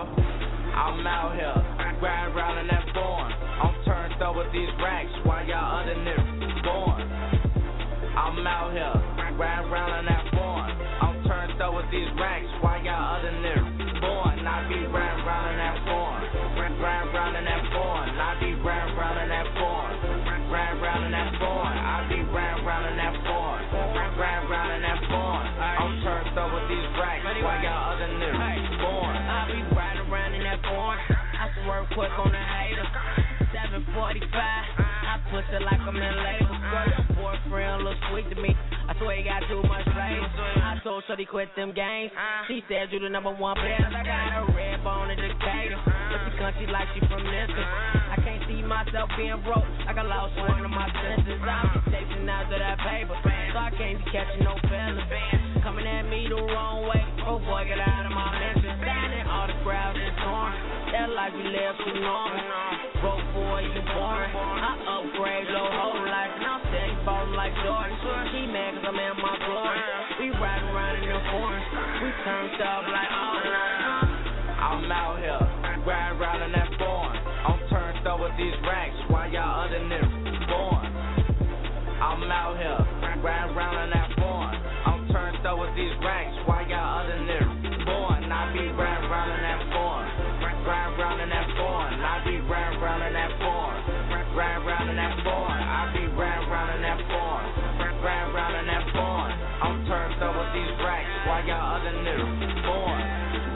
I'm out here, ride around in that foreign. I'm turned up with these racks while y'all other niggas born. I'm out here, ride around in that foreign. I'm turned up with these racks while y'all other niggas born. I be riding around in that foreign, riding around in that foreign. I be riding around in that foreign, riding around in that foreign. I be riding around in that foreign, riding around in that foreign. I'm turned up with these racks while y'all other niggas born. I be riding around in that foreign. I swerve quick on the hater. seven forty-five. I push it like I'm in he quit them games. She said you the number one player. I got a red bone in Decatur, but she country like she from Memphis. I can't see myself being broke. I got lost one of my senses. I'm chasing after that paper, so I can't be catching no fellas. Coming at me the wrong way. Oh boy, get out of my mentions. Signing autographs and torn. That life we live too normal. Broke boy, you boring. I upgrade low whole life, and I'm steady ballin' like Jordan. He mad cause I'm in my glory. We riding around in the foreign. We turned up like all night. I'm out here, riding around in that foreign. I'm turned up with these racks while y'all underneath born. I'm out here, riding around in that foreign. I'm turned up with these racks while y'all underneath born. I be riding around in that foreign. Riding around in that foreign. I be riding around in that foreign. Riding around in that foreign. I be riding around in that foreign. Riding around in that foreign. I'm turned up with these racks while y'all other niggas born.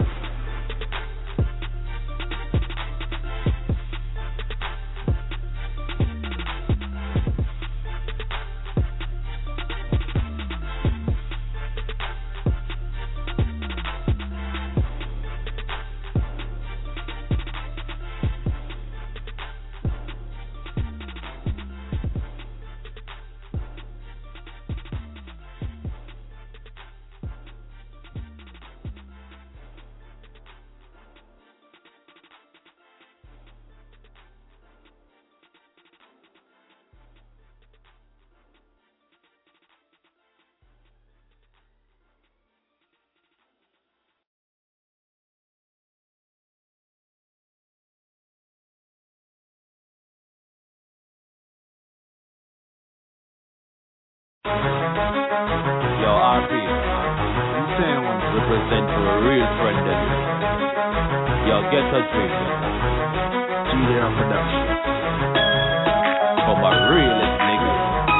Yo, R P, you saying one represent for a real friend that you. Yo, get a drink. G D R production. From a realist nigga.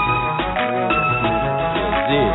Realist nigga.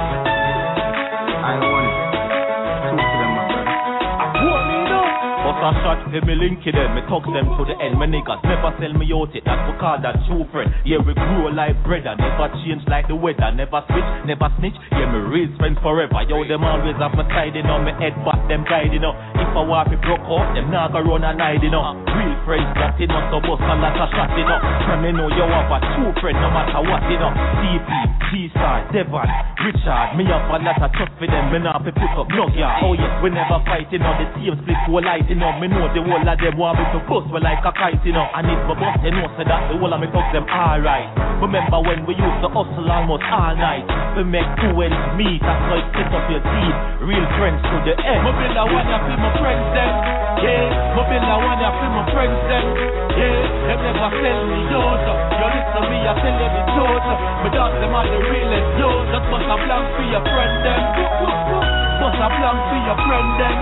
I want it. Talk to them, my brother. I want me though. Bust a shot, hit me link them, me talk them to the end. My niggas never sell me out it, that's we call that true friend. Yeah, we grow like bread and never change like the weather. Never switch, never snitch, yeah, me real friends forever. Yo, them always have my side, you know, me head back, them guiding up. If I want to broke up, them not gonna run and hide, you know. Real friends that you know, so bust a lot of shot, you know. From me know you have a true friend, no matter what, you know. C P, G-Star, Devon, Richard, me have a lot of trust for them, me not to put up no yeah. Oh yes, we never fight, you know, the same split whole light, you know. Me know the whole of them want me to bust we like a kite, you know. And if my boss, you know, so that the whole of me talk them alright. Remember when we used to hustle almost all night. We make two ends meet, that's how it set up your teeth. Real friends to the end. Me build a one, I feel my friends them. Yeah, me build a one, I feel my friends them. Yeah, them never sell me out. You listen to me, I tell you the truth. Me dog them are the realest, yo. Just bust a blank for your friend them. Bust a blank for your friend them.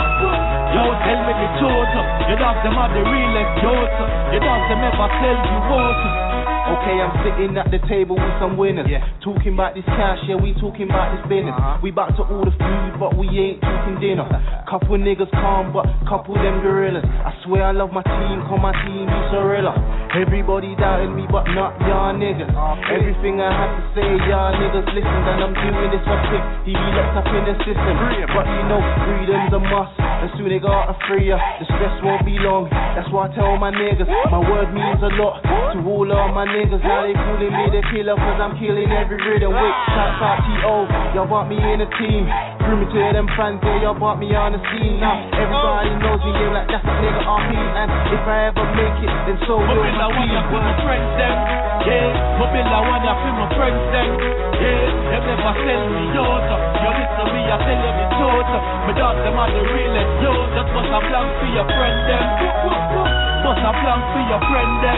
Yo, tell me the truth. Your dogs them are the realest, yo. Your dogs them never tell you what. Okay, I'm sitting at the table with some winners. Yeah. Talking about this cash, yeah, we talking about this business. Uh-huh. We bout to order food, but we ain't talking dinner. Couple niggas calm, but couple them gorillas. I swear I love my team, call my team be Sorilla. Everybody doubting me, but not y'all niggas. Okay. Everything I have to say, y'all niggas listen. And I'm doing this for quick, he be locked up in the system. But you know, freedom's a must. And soon they gotta free ya, the stress won't be long. That's why I tell my niggas, my word means a lot to all of my niggas. Now they calling me the killer, cause I'm killing every rhythm. Wait, shout out T O, y'all want me in a team. Through me to them fans, yeah, y'all want me on the scene. Now everybody knows me, yeah, like that's a nigga R P. And if I ever make it, then so will my team. I feel my friends them, yeah. My bill I want I feel my friends them, yeah. Them never sell me out. You listen to me, I tell you the truth. My dogs them are the realest, yo. Just bust a blank for your friend them. Bust a blank for your friend them.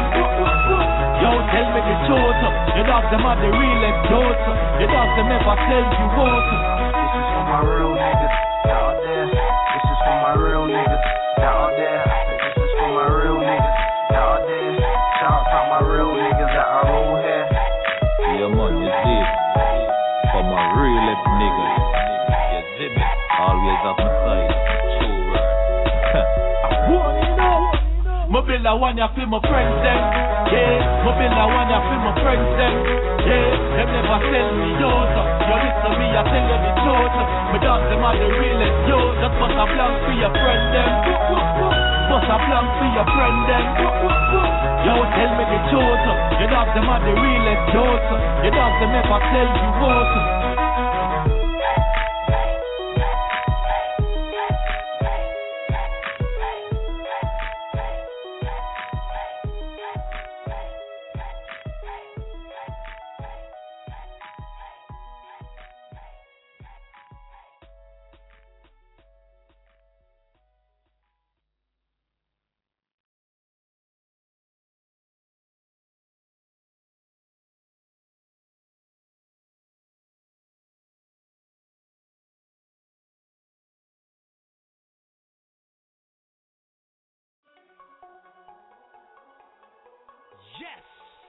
Yo, tell me the truth. Your dogs them are the realest, yo. Your dogs them never tell you what. This is for my real niggas out there. This is for my real niggas out there. This is for my real niggas out there. Shout out my real niggas that are all here. Yeah, man, you see it. For my realest niggas. You see me. Always up my side. True word. I want it up. Me build a one ya feel my friends them. Yeah, me build a one ya feel my friends them. Yeah, them never sell me out. You listen me, I tell you the truth. Me dogs them are the realest. Yo, just bust a blank for your friend them. Bust a blank for your friend them. Yo, tell me the truth. Your dogs them are the realest. Yo, your dogs them never tell you what. Yes!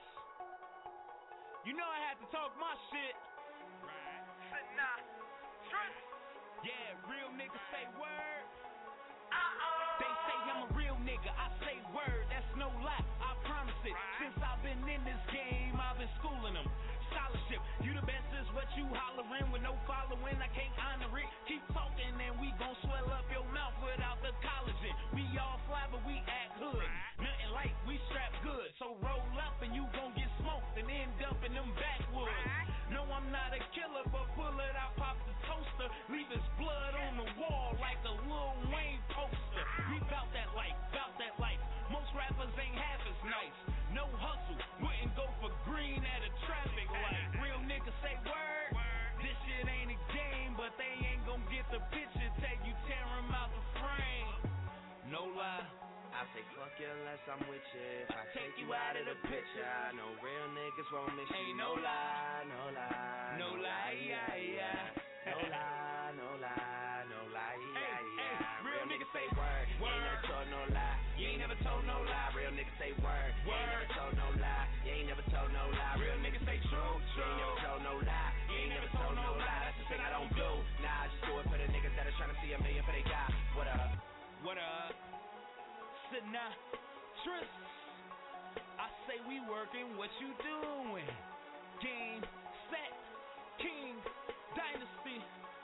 You know I had to talk my shit. Right. Nah. Yeah, real niggas say word. Uh-oh. They say I'm a real nigga. I say word. That's no lie. I promise it. Right. Since I've been in this game, I've been schooling them. Scholarship. You the best is what you hollering with no following. I can't honor it. Keep talking and we gon' swell up your mouth without the collagen. We all fly but we act hood. Nothing like we strap good. So roll up and you gon' get smoked and end up in them backwoods. No, I'm not a killer, but pull it out, pop the toaster. Leave his blood on the wall like a Lil Wayne poster. We bout that life, bout that life. Most rappers ain't half as nice. No hustle, wouldn't go for green at a traffic light. Real niggas say word. This shit ain't a game, but they ain't gon' get the picture till you tear him out the frame. No lie. I say fuck you unless I'm with you. If I take you out of the picture, I know real niggas won't miss you. Ain't No lie, no lie, no lie, yeah, yeah. No lie, no lie, no lie, yeah, yeah. Real niggas say word. You ain't never told no lie. You ain't never told no lie. Real niggas say word. You ain't never told no lie. You ain't never told no lie. Real niggas say true. You ain't never told no lie. You ain't never told no lie. That's the thing I don't do. Nah, I just do it for the niggas that are trying to see a million for they guy. What up? What up? Nah, Tris. I say we working, what you doing? Game, set, king, dynasty.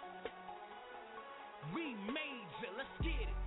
We major, let's get it.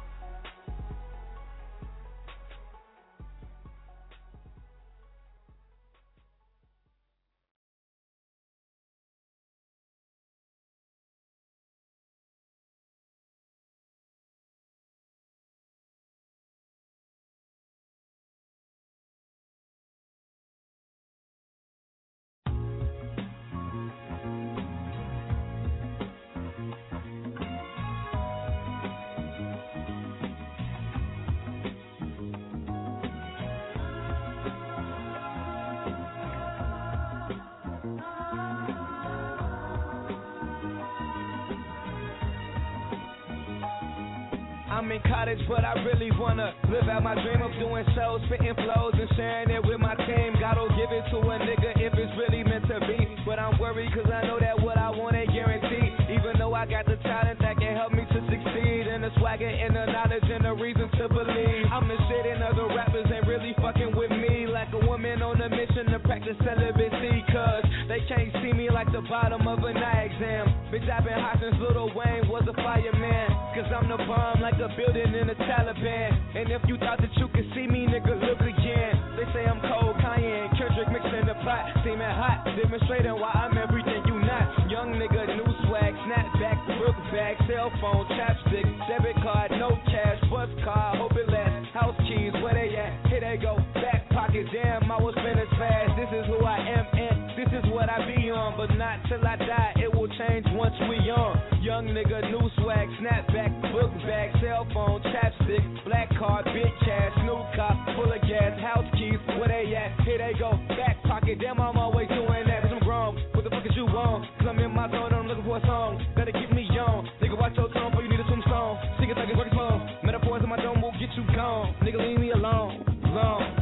I'm in college, but I really wanna live out my dream of doing shows, spitting flows, and sharing it with my team. God'll give it to a nigga if it's really meant to be. But I'm worried cause I know that what I want ain't guaranteed. Even though I got the talent that can help me to succeed, and the swagger and the knowledge and the reason to believe. I'm the shit and other rappers ain't really fucking with me. Like a woman on a mission to practice celibacy. Cause they can't see me like the bottom of an eye exam. Bitch, I've been hot since Lil Wayne was a fireman. Cause I'm the bomb like a building in the Taliban. And if you thought that you could see me, nigga, look again. They say I'm cold, cayenne, Kendrick mixing the pot, seeming hot, demonstrating why I'm everything you not. Young nigga, new swag, snapback, book bag, cell phone, chapstick, debit card, no cash, bus car, hope it lasts. House keys, where they at? Here they go, back pocket, damn, I was finished fast. This is who I am, and this is what I be on, but not till I die. It will change once we on. Young nigga, new swag, snapback, book bag, cell phone, chapstick, black card, big cash, new car, full of gas, house keys, where they at? Here they go, back pocket, damn, I'm always doing that. Cause I'm grown, what the fuck is you on? Cause I'm in my zone and I'm looking for a song that'll keep me young. Nigga, watch your tone, before you need a tombstone. Sing it like it's working slow. Metaphors in my dome will get you gone. Nigga, leave me alone, alone.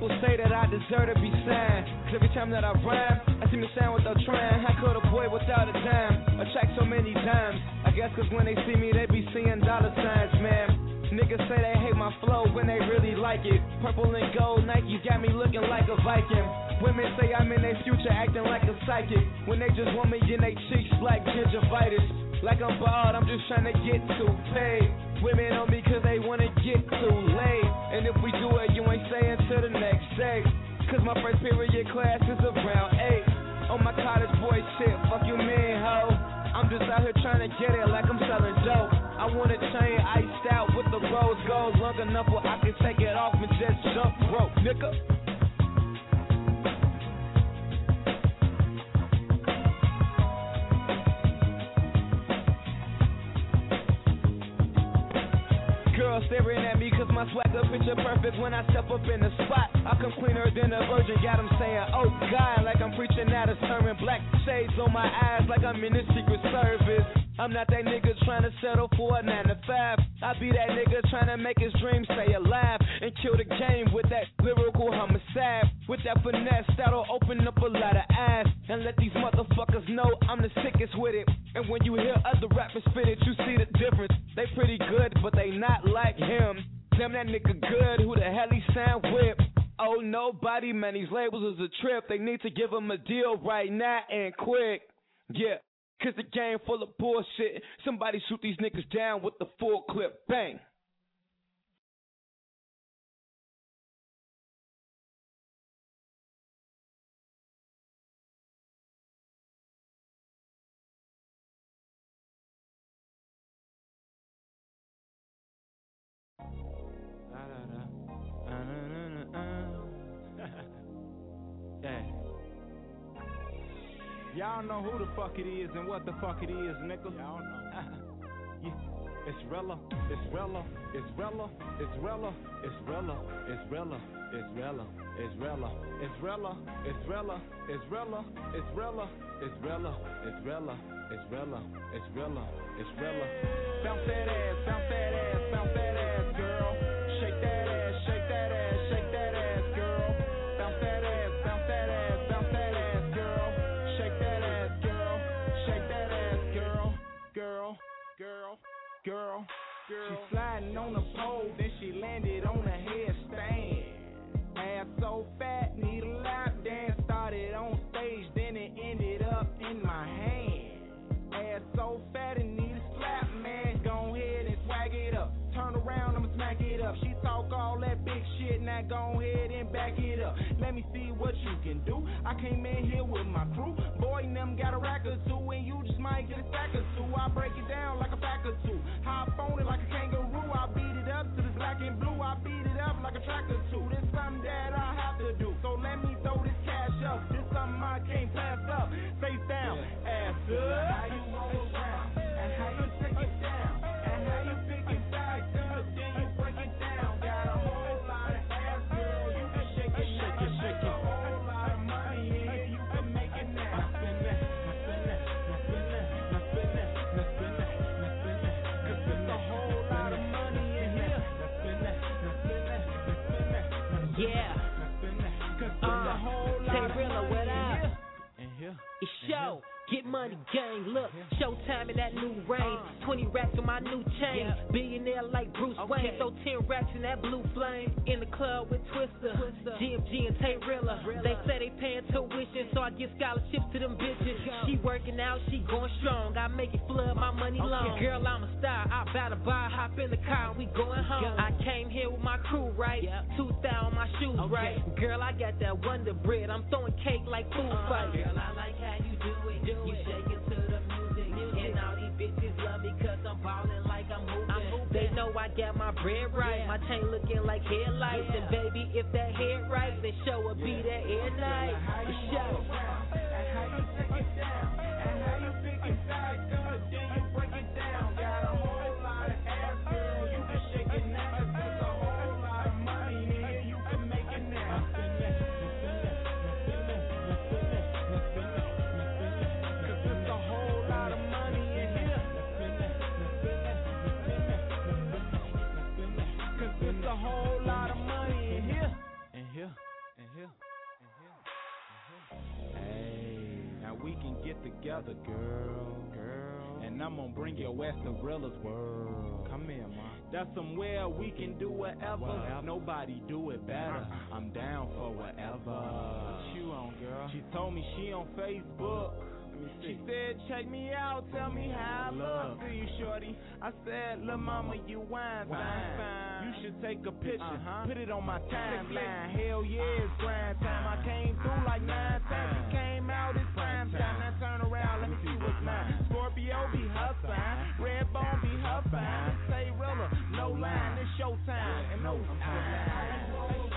people say that I deserve to be signed. Cause every time that I rhyme, I seem to sound without trying. How could a boy without a dime attract so many dimes? I guess cause when they see me, they be seeing dollar signs, man. Niggas say they hate my flow when they really like it. Purple and gold Nike got me looking like a Viking. Women say I'm in their future acting like a psychic, when they just want me in their cheeks like gingivitis. Like I'm bald, I'm just trying to get too paid. Women on me cause they wanna get too late. And if we do it, you ain't staying till the next day. Cause my first period class is around eight. On my college boy shit, fuck you mean, ho. I'm just out here trying to get it like I'm selling dope. I want a chain iced out with the rose gold long enough where I can take it off and just jump rope, nigga. Girls staring at me cause my swagger picture perfect when I step up in the spot. I come cleaner than a virgin, got them saying, oh God, like I'm preaching at a sermon. Black shades on my eyes like I'm in the Secret Service. I'm not that nigga trying to settle for a nine to five. I be that nigga trying to make his dreams stay alive and kill the game with that lyrical homicide. With that finesse that'll open up a lot of eyes and let these motherfuckers know I'm the sickest with it. And when you hear other rappers spit it, you see the difference. They pretty good, but they not like him. Damn, that nigga good, who the hell he sound with? Oh, nobody, man, these labels is a trip. They need to give him a deal right now and quick. Yeah. Cause the game full of bullshit. Somebody shoot these niggas down with the full clip. Bang. Yeah. Y'all know who the fuck it is and what the fuck it is, nigga. Y'all know. Yeah. It's Rella, it's Rella, it's Rella, it's Rella, it's Rella, it's Rella, it's Rella, it's Rella, it's Rella, it's Rella, it's Rella, it's Rella, it's Rella, it's Rella, it's Rella, it's Rella, it's Rella. Bounce that ass, bounce that ass, bounce that ass, girl. Shake that ass, shake that ass, shake that ass, girl. Bounce that ass, bounce that ass, bounce that ass, girl. Shake that ass, girl. Shake that ass, girl. Girl, girl, girl, girl. She sliding on the pole, then she landed on a headstand. Ass so fat, need a lap dance. Started on stage, then it ended up in my hand. Ass so fat, it need a slap, man. Go ahead and swag it up. Turn around, I'ma smack it up. She talk all that big shit, now go ahead and back it up. Let me see what you can do. I came in here with my crew. Boy, and them got a rack or two, and you just might get a stack or two. I break it down like a pack or two. Hop on it like a kangaroo. I beat it up to the black and blue. I beat it up like a track or two. This something that I have to do. So let me throw this cash up. This something I can't pass up. Face down, ass up. How you roll around, and how you take it down, and how you pick it back up, then you break it down. Got a whole lot of ass, girl. You can shake it, shake it, shake it. A whole lot of money in here, you can make it now. Now spin that, now spin that, now spin that, now spin that, now spin that, now spin that. 'Cause there's a whole lot of money in here. Now spin that, now spin that, now spin that, now spin that. Yeah. Now spin that. 'Cause there's a whole lot of money what up? in here. It's show. Get money, gang, look, showtime in that new range. twenty racks on my new chain. Yeah. Billionaire like Bruce okay. Wayne. So ten racks in that blue flame. In the club with Twister, Twister. G M G and Tayrilla. They say they paying tuition, so I give scholarships to them bitches. She working out, she going strong. I make it flood my money okay. long. Girl, I'm a star. I bout to buy, hop in the car and we going home. Go. I came here with my crew, right? Yep. Two thousand my shoes, okay. right? Girl, I got that Wonder Bread. I'm throwing cake like food uh, fight. Girl, I like how you do it. Do you shake it to the music, music. And all these bitches love me cause I'm ballin' like I'm hoopin'. I'm hoopin'. They know I got my bread right. Yeah. My chain looking like headlights. Yeah. And baby, if that head right, then show will be there every night. The show. And how you take it down, and how you pick it back up, then you break it down. Got a whole lot of ass, girl, you can shake it now. There's a whole lot of money in here, you can make it now. Spin that, spin that, spin that, spin that, spin that, spin that. Cause there's a whole lot of money in here. Spin that, spin that, spin that, spin that, spin that. Cause there's a whole lot of money in here. In here. get together, girl. Girl. And I'm gonna bring your ass to Rilla's world. Come here, ma. That's somewhere we can do whatever. whatever. Nobody do it better. I'm down for whatever. What you on, girl? She told me she on Facebook. She said, check me out, tell me how I look to you, shorty. I said, lil' mama, you wine fine. You should take a picture, uh-huh. put it on my timeline. Hell yeah, it's grind time. I came through like nine times. It came out, it's prime time. Now turn around, let me see what's mine. Scorpio be her sign, Redbone be her fine. Say Rilla, no line, it's showtime, and no time.